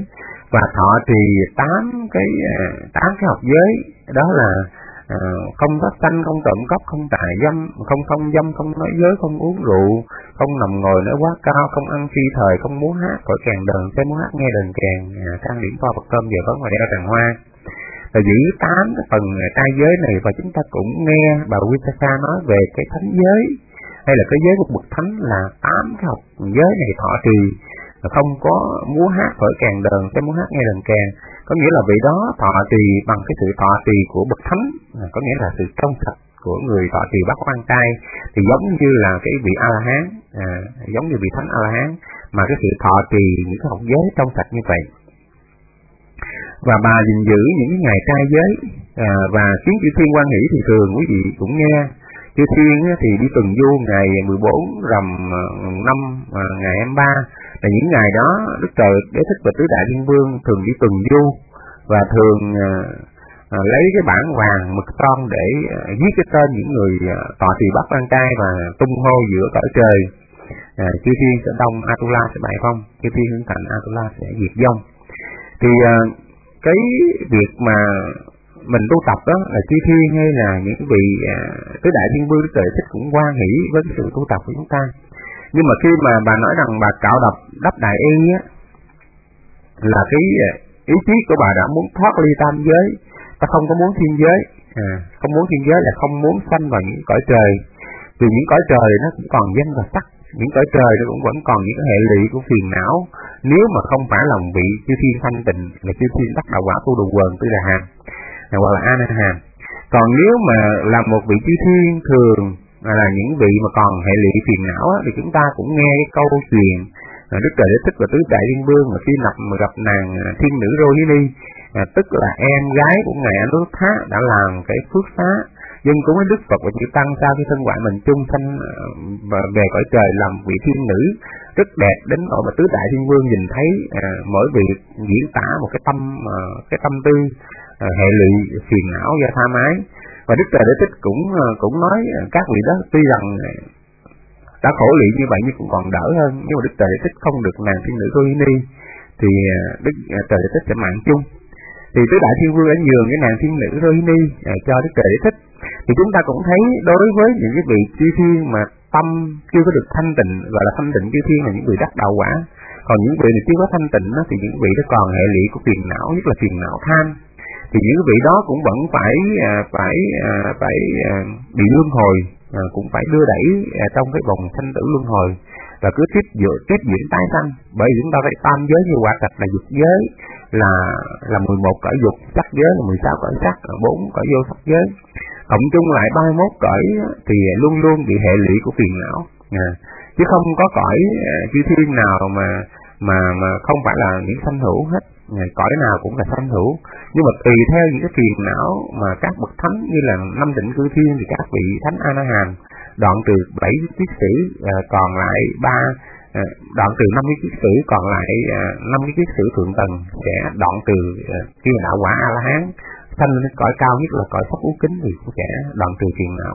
và thọ trì tám cái tám cái học giới, đó là à, không sát sanh, không trộm cắp, không tà dâm, không thông dâm, không nói dối, không uống rượu, không nằm ngồi nói quá cao, không ăn phi thời, không múa hát cõi kèn đờn, xem múa hát nghe đờn kèn, à, trang điểm pho bật cơm về có ngoài đeo tràng hoa. Và giữ tám cái phần trai giới này, và chúng ta cũng nghe bà Visakha nói về cái thánh giới hay là cái giới của bậc thánh là tám cái học giới này thọ trì, không có múa hát thổi kèn đờn, xem múa hát nghe đờn kèn, có nghĩa là vị đó thọ trì bằng cái sự thọ trì của bậc thánh, có nghĩa là sự trong sạch của người thọ trì bát quan trai, thì giống như là cái vị A La Hán, à, giống như vị thánh A La Hán, mà cái sự thọ trì những cái học giới trong sạch như vậy. Và bà gìn giữ những cái ngày trai giới, à, và khiến chư thiên hoan hỷ thì thường quý vị cũng nghe. Chư thiên thì đi tuần du ngày mười bốn rằm năm à, ngày hai mươi ba, là những ngày đó Đức Trời Đế Thích và Tứ Đại Thiên Vương thường đi tuần du, và thường à, à, lấy cái bản vàng mực son để à, viết cái tên những người à, tọa trì bát quan trai và tung hô giữa cõi trời. À, chư thiên sẽ đông, Atula sẽ bại vong, chư thiên hướng thành, Atula sẽ diệt vong. Thì à, cái việc mà mình tu tập đó là chư thiên hay là những vị à, Tứ Đại Thiên Vương Đức Trời Thích cũng hoan hỷ với cái sự tu tập của chúng ta. Nhưng mà khi mà bà nói rằng bà cạo đập đắp đại y á, là cái ý chí của bà đã muốn thoát ly tam giới, ta không có muốn thiên giới, à, không muốn thiên giới là không muốn sanh vào những cõi trời, vì những cõi trời nó cũng còn danh và sắc, những cõi trời nó cũng vẫn còn những hệ lụy của phiền não, nếu mà không phải lòng vị chư thiên thanh tịnh là chư thiên đắc đạo quả tu đồ quần tư đà hàm, hoặc là a na hàm. Còn nếu mà là một vị chư thiên thường là những vị mà còn hệ lụy phiền não á, thì chúng ta cũng nghe cái câu chuyện Đức Trời Đế Thích và Tứ Đại Thiên Vương mà khi lập mà gặp nàng thiên nữ Rohini, à, tức là em gái của ngài Anuruddha đã làm cái phước xá dân cúng với Đức Phật và chư tăng sau khi thân ngoại mình chung sanh và về cõi trời làm vị thiên nữ rất đẹp, đến nỗi mà Tứ Đại Thiên Vương nhìn thấy à, mỗi vị diễn tả một cái tâm à, cái tâm tư à, hệ lụy phiền não do tha mái. Và Đức Trời Đế Thích cũng cũng nói các vị đó tuy rằng đã khổ lụy như vậy nhưng cũng còn đỡ hơn, nhưng mà Đức Trời Đế Thích không được nàng thiên nữ Rohini thì Đức Trời Đế Thích sẽ mạng chung. Thì Tứ Đại Thiên Vương đã nhường cái nàng thiên nữ Rohini cho Đức Trời Đế Thích. Thì chúng ta cũng thấy đối với những cái vị chư thiên mà tâm chưa có được thanh tịnh, gọi là thanh tịnh chư thiên là những vị đắc đạo quả. Còn những vị này chưa có thanh tịnh đó, thì những vị đó còn hệ lụy của phiền não, nhất là phiền não tham. Thì những vị đó cũng vẫn phải phải phải bị luân hồi, cũng phải đưa đẩy trong cái vòng sanh tử luân hồi và cứ tiếp diễn tiếp diễn tái sanh. Bởi vì chúng ta thấy tam giới như quả trạch là dục giới là là mười một cõi dục, sắc giới là mười sáu cõi sắc, bốn cõi vô sắc giới, cộng chung lại ba mươi mốt cõi thì luôn luôn bị hệ lụy của phiền não, à, chứ không có cõi chư thiên nào mà mà mà không phải là những sanh hữu hết. Cõi nào cũng là sanh hữu, nhưng mà tùy theo những cái phiền não mà các bậc thánh như là năm tịnh cư thiên thì các vị thánh A Na Hàm đoạn trừ bảy kiết sử, à, còn lại ba à, đoạn trừ năm cái kiết sử, còn lại năm cái kiết sử thượng tầng sẽ đoạn trừ à, khi mà đạo quả A La Hán sanh lên cõi cao nhất là cõi pháp ú kính thì cũng sẽ đoạn trừ phiền não.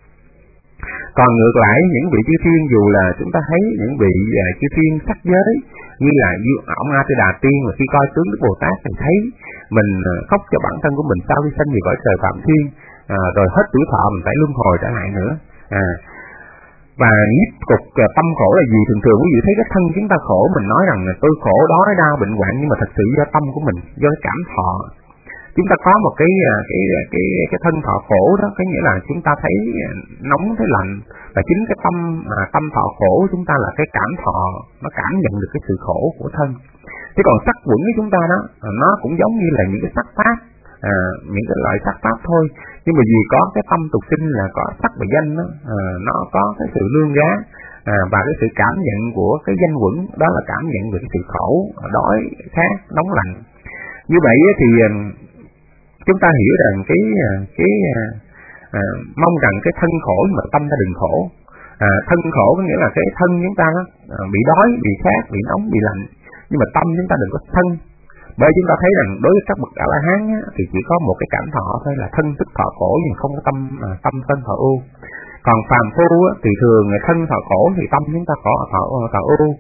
Còn ngược lại những vị chư thiên, dù là chúng ta thấy những vị uh, chư thiên sắc giới như là ông A Tư Đà Tiên mà khi coi tướng Đức Bồ Tát thì thấy mình uh, khóc cho bản thân của mình sau khi sanh về cõi trời phạm thiên, uh, rồi hết tuổi thọ mình phải luân hồi trở lại nữa. À, và nhiếp cục uh, tâm khổ là gì? Thường thường quý vị thấy cái thân chúng ta khổ, mình nói rằng tôi khổ đói đau bệnh hoạn, nhưng mà thật sự do tâm của mình, do cái cảm thọ. Chúng ta có một cái cái cái cái thân thọ khổ đó, cái nghĩa là chúng ta thấy nóng thấy lạnh, và chính cái tâm à, tâm thọ khổ chúng ta là cái cảm thọ, nó cảm nhận được cái sự khổ của thân. Chứ còn sắc quẩn với chúng ta đó, nó cũng giống như là những cái sắc pháp, à, những cái loại sắc pháp thôi, nhưng mà vì có cái tâm tục sinh là có sắc và danh đó, à, nó có cái sự lương giá, à, và cái sự cảm nhận của cái danh quẩn đó là cảm nhận về cái sự khổ, đói, khát, nóng lạnh. Như vậy thì chúng ta hiểu rằng cái cái à, mong rằng cái thân khổ mà tâm ta đừng khổ. À, thân khổ có nghĩa là cái thân chúng ta à, bị đói, bị khát, bị nóng, bị lạnh, nhưng mà tâm chúng ta đừng có thân. Bởi chúng ta thấy rằng đối với các bậc A La Hán thì chỉ có một cái cảm thọ thôi là thân tức thọ khổ, nhưng không có tâm à, tâm thân thọ ưu. Còn phàm phu thì thường thân thọ khổ thì tâm chúng ta khổ thọ thọ ưu.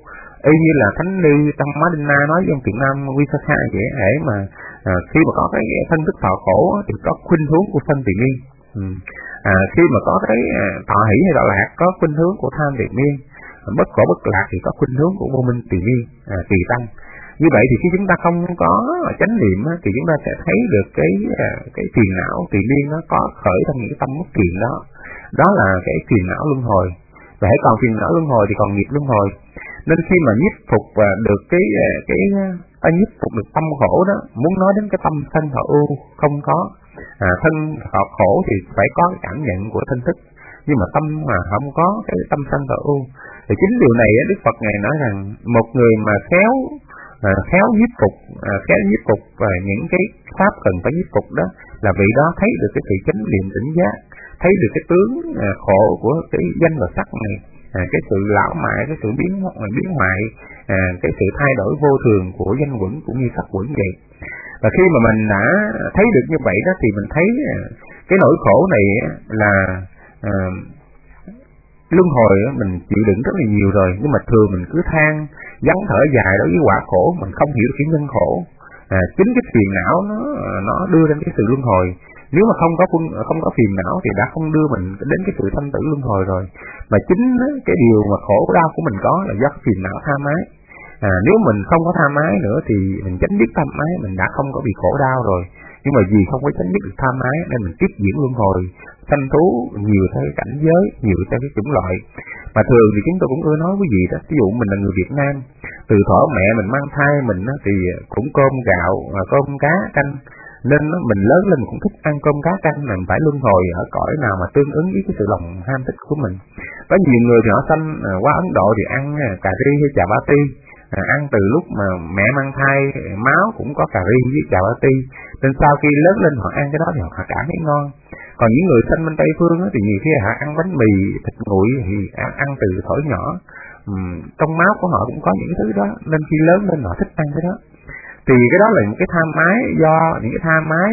y như là Thánh Ni Tăng Má Đinh Na nói với ông Thiện Nam Visakha vậy, để mà à, khi mà có cái thân thức thọ khổ thì có khuynh hướng của sân tiền miên, ừ. à, khi mà có cái à, thọ hỷ hay thọ lạc có khuynh hướng của tham tiền miên, bất khổ bất lạc thì có khuynh hướng của vô minh tiền miên, à, tùy tăng. Như vậy thì khi chúng ta không có chánh niệm thì chúng ta sẽ thấy được cái cái phiền não tùy miên nó có khởi trong những cái tâm bất thiện đó, đó là cái phiền não luân hồi. Và hãy còn phiền não luân hồi thì còn nghiệp luân hồi. Nên khi mà nhiếp phục và được cái cái à, nhiếp phục được tâm khổ đó, muốn nói đến cái tâm thân thọ ưu không có, à, thân thọ khổ thì phải có cái cảm nhận của thân thức, nhưng mà tâm mà không có cái tâm thân thọ ưu. Thì chính điều này Đức Phật ngài nói rằng một người mà khéo à, khéo nhiếp phục, à, khéo nhiếp phục và những cái pháp cần phải nhiếp phục đó là vị đó thấy được cái sự chánh niệm tỉnh giác, thấy được cái tướng à, khổ của cái danh và sắc này, à, cái sự lão mại, cái sự biến biến hoại, à, cái sự thay đổi vô thường của danh quẩn cũng như sắc quẩn vậy. Và khi mà mình đã thấy được như vậy đó thì mình thấy à, cái nỗi khổ này là à, luân hồi mình chịu đựng rất là nhiều rồi, nhưng mà thường mình cứ than vắng thở dài đối với quả khổ, mình không hiểu cái nhân khổ. À, chính cái phiền não nó nó đưa đến cái sự luân hồi. Nếu mà không có không có phiền não thì đã không đưa mình đến cái sự sanh tử luân hồi rồi. Mà chính cái điều mà khổ đau của mình có là do phiền não tham ái. À, nếu mình không có tham ái nữa thì mình tránh biết tham ái, mình đã không có bị khổ đau rồi. Nhưng mà vì không có tránh biết được tham ái nên mình tiếp diễn luân hồi, sanh thú nhiều theo cái cảnh giới, nhiều theo cái chủng loại. Mà thường thì chúng tôi cũng ưa nói quý vị đó, ví dụ mình là người Việt Nam, từ thuở mẹ mình mang thai mình thì cũng cơm gạo, cơm cá canh, nên mình lớn lên mình cũng thích ăn cơm cá canh, mình phải luân hồi ở cõi nào mà tương ứng với cái sự lòng ham thích của mình. Có nhiều người thì họ sanh qua Ấn Độ thì ăn cà ri hay chà ba ti, à, ăn từ lúc mà mẹ mang thai máu cũng có cà ri với chà ba ti, nên sau khi lớn lên họ ăn cái đó thì họ cảm thấy ngon. Còn những người sanh bên Tây phương thì nhiều khi họ ăn bánh mì thịt nguội thì ăn từ thuở nhỏ, uhm, trong máu của họ cũng có những thứ đó, nên khi lớn lên họ thích ăn cái đó. Thì cái đó là những cái tham ái, do những cái tham ái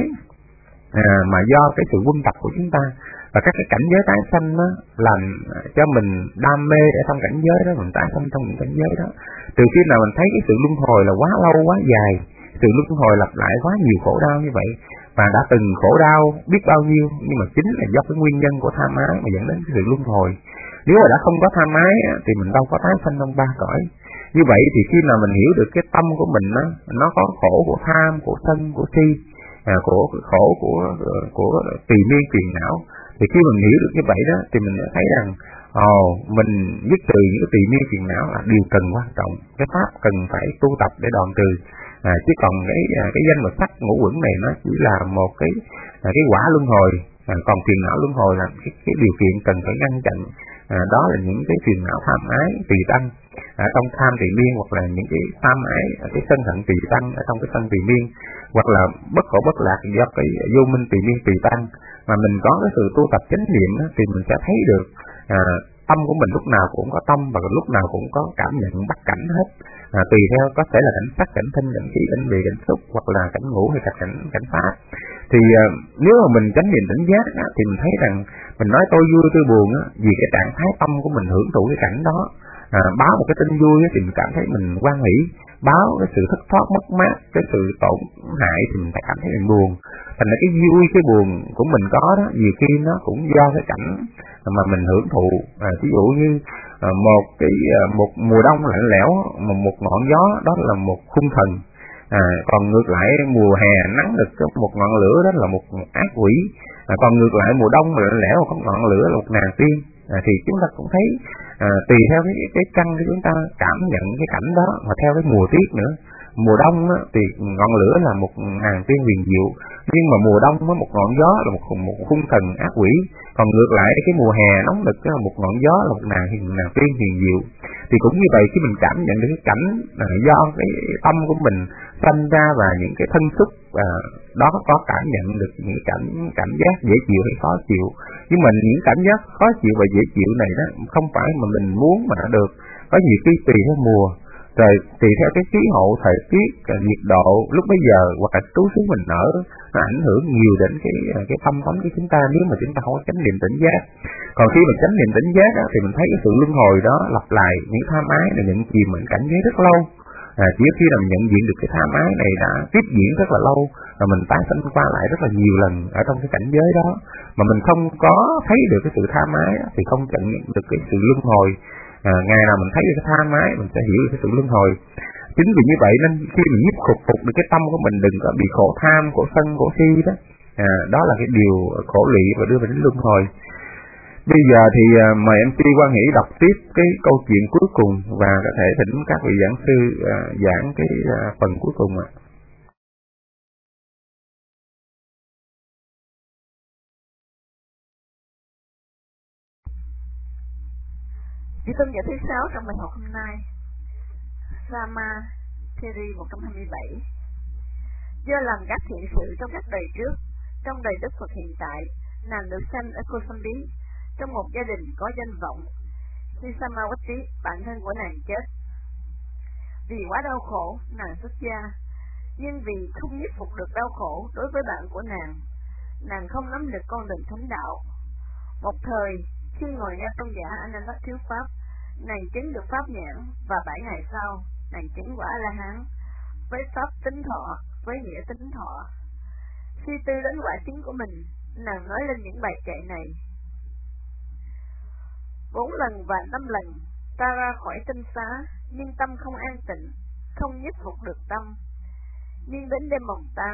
à, mà do cái sự quân tập của chúng ta. Và các cái cảnh giới tái sanh đó làm cho mình đam mê ở trong cảnh giới đó, mình tái sanh trong những cảnh giới đó. Từ khi nào mình thấy cái sự luân hồi là quá lâu quá dài, sự luân hồi lặp lại quá nhiều khổ đau như vậy, và đã từng khổ đau biết bao nhiêu, nhưng mà chính là do cái nguyên nhân của tham ái mà dẫn đến cái sự luân hồi. Nếu mà đã không có tham ái thì mình đâu có tái sanh trong ba cõi. Như vậy thì khi nào mình hiểu được cái tâm của mình đó, nó có khổ của tham, của sân, của si, à, của khổ của của tùy miên phiền não, thì khi mình hiểu được như vậy đó thì mình thấy rằng ồ oh, mình dứt trừ những tùy miên phiền não là điều cần quan trọng, cái pháp cần phải tu tập để đoạn trừ. À, chứ còn cái cái danh và sắc ngũ uẩn này nó chỉ là một cái à, cái quả luân hồi, à, còn phiền não luân hồi là cái, cái điều kiện cần phải ngăn chặn. À, đó là những cái phiền não tham ái tùy tăng ở trong tham tùy miên, hoặc là những cái tham ái ở cái sân hận tùy tăng ở trong cái sân tùy miên, hoặc là bất khổ bất lạc do cái vô minh tùy miên tùy tăng. Mà mình có cái sự tu tập chánh niệm đó, thì mình sẽ thấy được à, tâm của mình lúc nào cũng có tâm và lúc nào cũng có cảm nhận bắt cảnh hết. À, tùy theo có thể là cảnh sắc, cảnh thanh, cảnh khí, cảnh vị, cảnh xúc, hoặc là cảnh ngũ hay là cảnh cảnh pháp. Thì à, nếu mà mình chánh niệm tỉnh giác á, thì mình thấy rằng mình nói tôi vui tôi buồn á, vì cái trạng thái tâm của mình hưởng thụ cái cảnh đó. À, báo một cái tin vui á, thì mình cảm thấy mình hoan hỷ, báo cái sự thất thoát mất mát, cái sự tổn hại thì mình phải cảm thấy mình buồn. Thành ra cái vui cái buồn của mình có đó, nhiều khi nó cũng do cái cảnh mà mình hưởng thụ. À, ví dụ như à, một cái à, một mùa đông lạnh lẽo, một, một ngọn gió đó là một khung thần. À, còn ngược lại mùa hè nắng được một ngọn lửa đó là một, một ác quỷ. À, còn ngược lại mùa đông lạnh lẽo có ngọn lửa là một nàng tiên. À, thì chúng ta cũng thấy à, tùy theo cái cái căn của chúng ta cảm nhận cái cảnh đó, và theo cái mùa tiết nữa. Mùa đông á, thì ngọn lửa là một nàng tiên huyền diệu, nhưng mà mùa đông á, một ngọn gió là một một khung thần ác quỷ. Còn ngược lại cái mùa hè nóng nực là một ngọn gió là một nàng nàng tiên huyền diệu. Thì cũng như vậy, khi mình cảm nhận được cái cảnh à, do cái tâm của mình sanh ra và những cái thân xúc à, đó có cảm nhận được những cảnh cảm giác dễ chịu hay khó chịu. Nhưng mà những cảm giác khó chịu và dễ chịu này đó không phải mà mình muốn mà đã được. Có nhiều khi tùy theo mùa, Rồi tùy theo cái khí hậu, thời tiết, nhiệt độ lúc bấy giờ hoặc là trú xứ mình ở, nó ảnh hưởng nhiều đến cái cái tâm tánh của chúng ta nếu mà chúng ta không có chánh niệm tỉnh giác. Còn khi mình chánh niệm tỉnh giác đó, thì mình thấy cái sự luân hồi đó lặp lại, những tham ái này nhận chìm mình cảnh giới rất lâu. À, chỉ khi nào mình nhận diện được cái tham ái này đã tiếp diễn rất là lâu và mình tái sanh qua lại rất là nhiều lần ở trong cái cảnh giới đó, mà mình không có thấy được cái sự tham ái đó, thì không nhận được cái sự luân hồi. À, ngày nào mình thấy được cái tham ái mình sẽ hiểu được cái sự luân hồi. Chính vì như vậy nên khi mình nhiếp phục phục được cái tâm của mình, đừng có bị khổ tham, khổ sân, khổ si đó. À, đó là cái điều khổ lụy và đưa mình đến luân hồi. Bây giờ thì uh, mời em xê Quang Hỷ đọc tiếp cái câu chuyện cuối cùng và có thể thỉnh các vị giảng sư uh, giảng cái uh, phần cuối cùng ạ. Chữ tâm giải thứ sáu trong bài học hôm nay, Rama Theri một trăm hai mươi bảy. Do làm các thiện sự trong các đời trước, trong đời Đức Phật hiện tại, nàng được sanh ở Kosambi, trong một gia đình có danh vọng. Khi Samawati, bạn thân của nàng chết. Vì quá đau khổ, nàng xuất gia, nhưng vì không nhiếp phục được đau khổ đối với bạn của nàng, nàng không nắm được con đường thánh đạo. Một thời, khi ngồi nghe tôn giả Ananda thuyết pháp, nàng chứng được pháp nhãn và bảy ngày sau, nàng chứng quả A-la-hán với pháp tính thọ, với nghĩa tính thọ. Khi tư đến quả chứng của mình, nàng nói lên những bài kệ này: bốn lần và năm lần ta ra khỏi tinh xá, nhưng tâm không an tịnh, không nhiếp phục được tâm. Nhưng đến đêm mồng tám,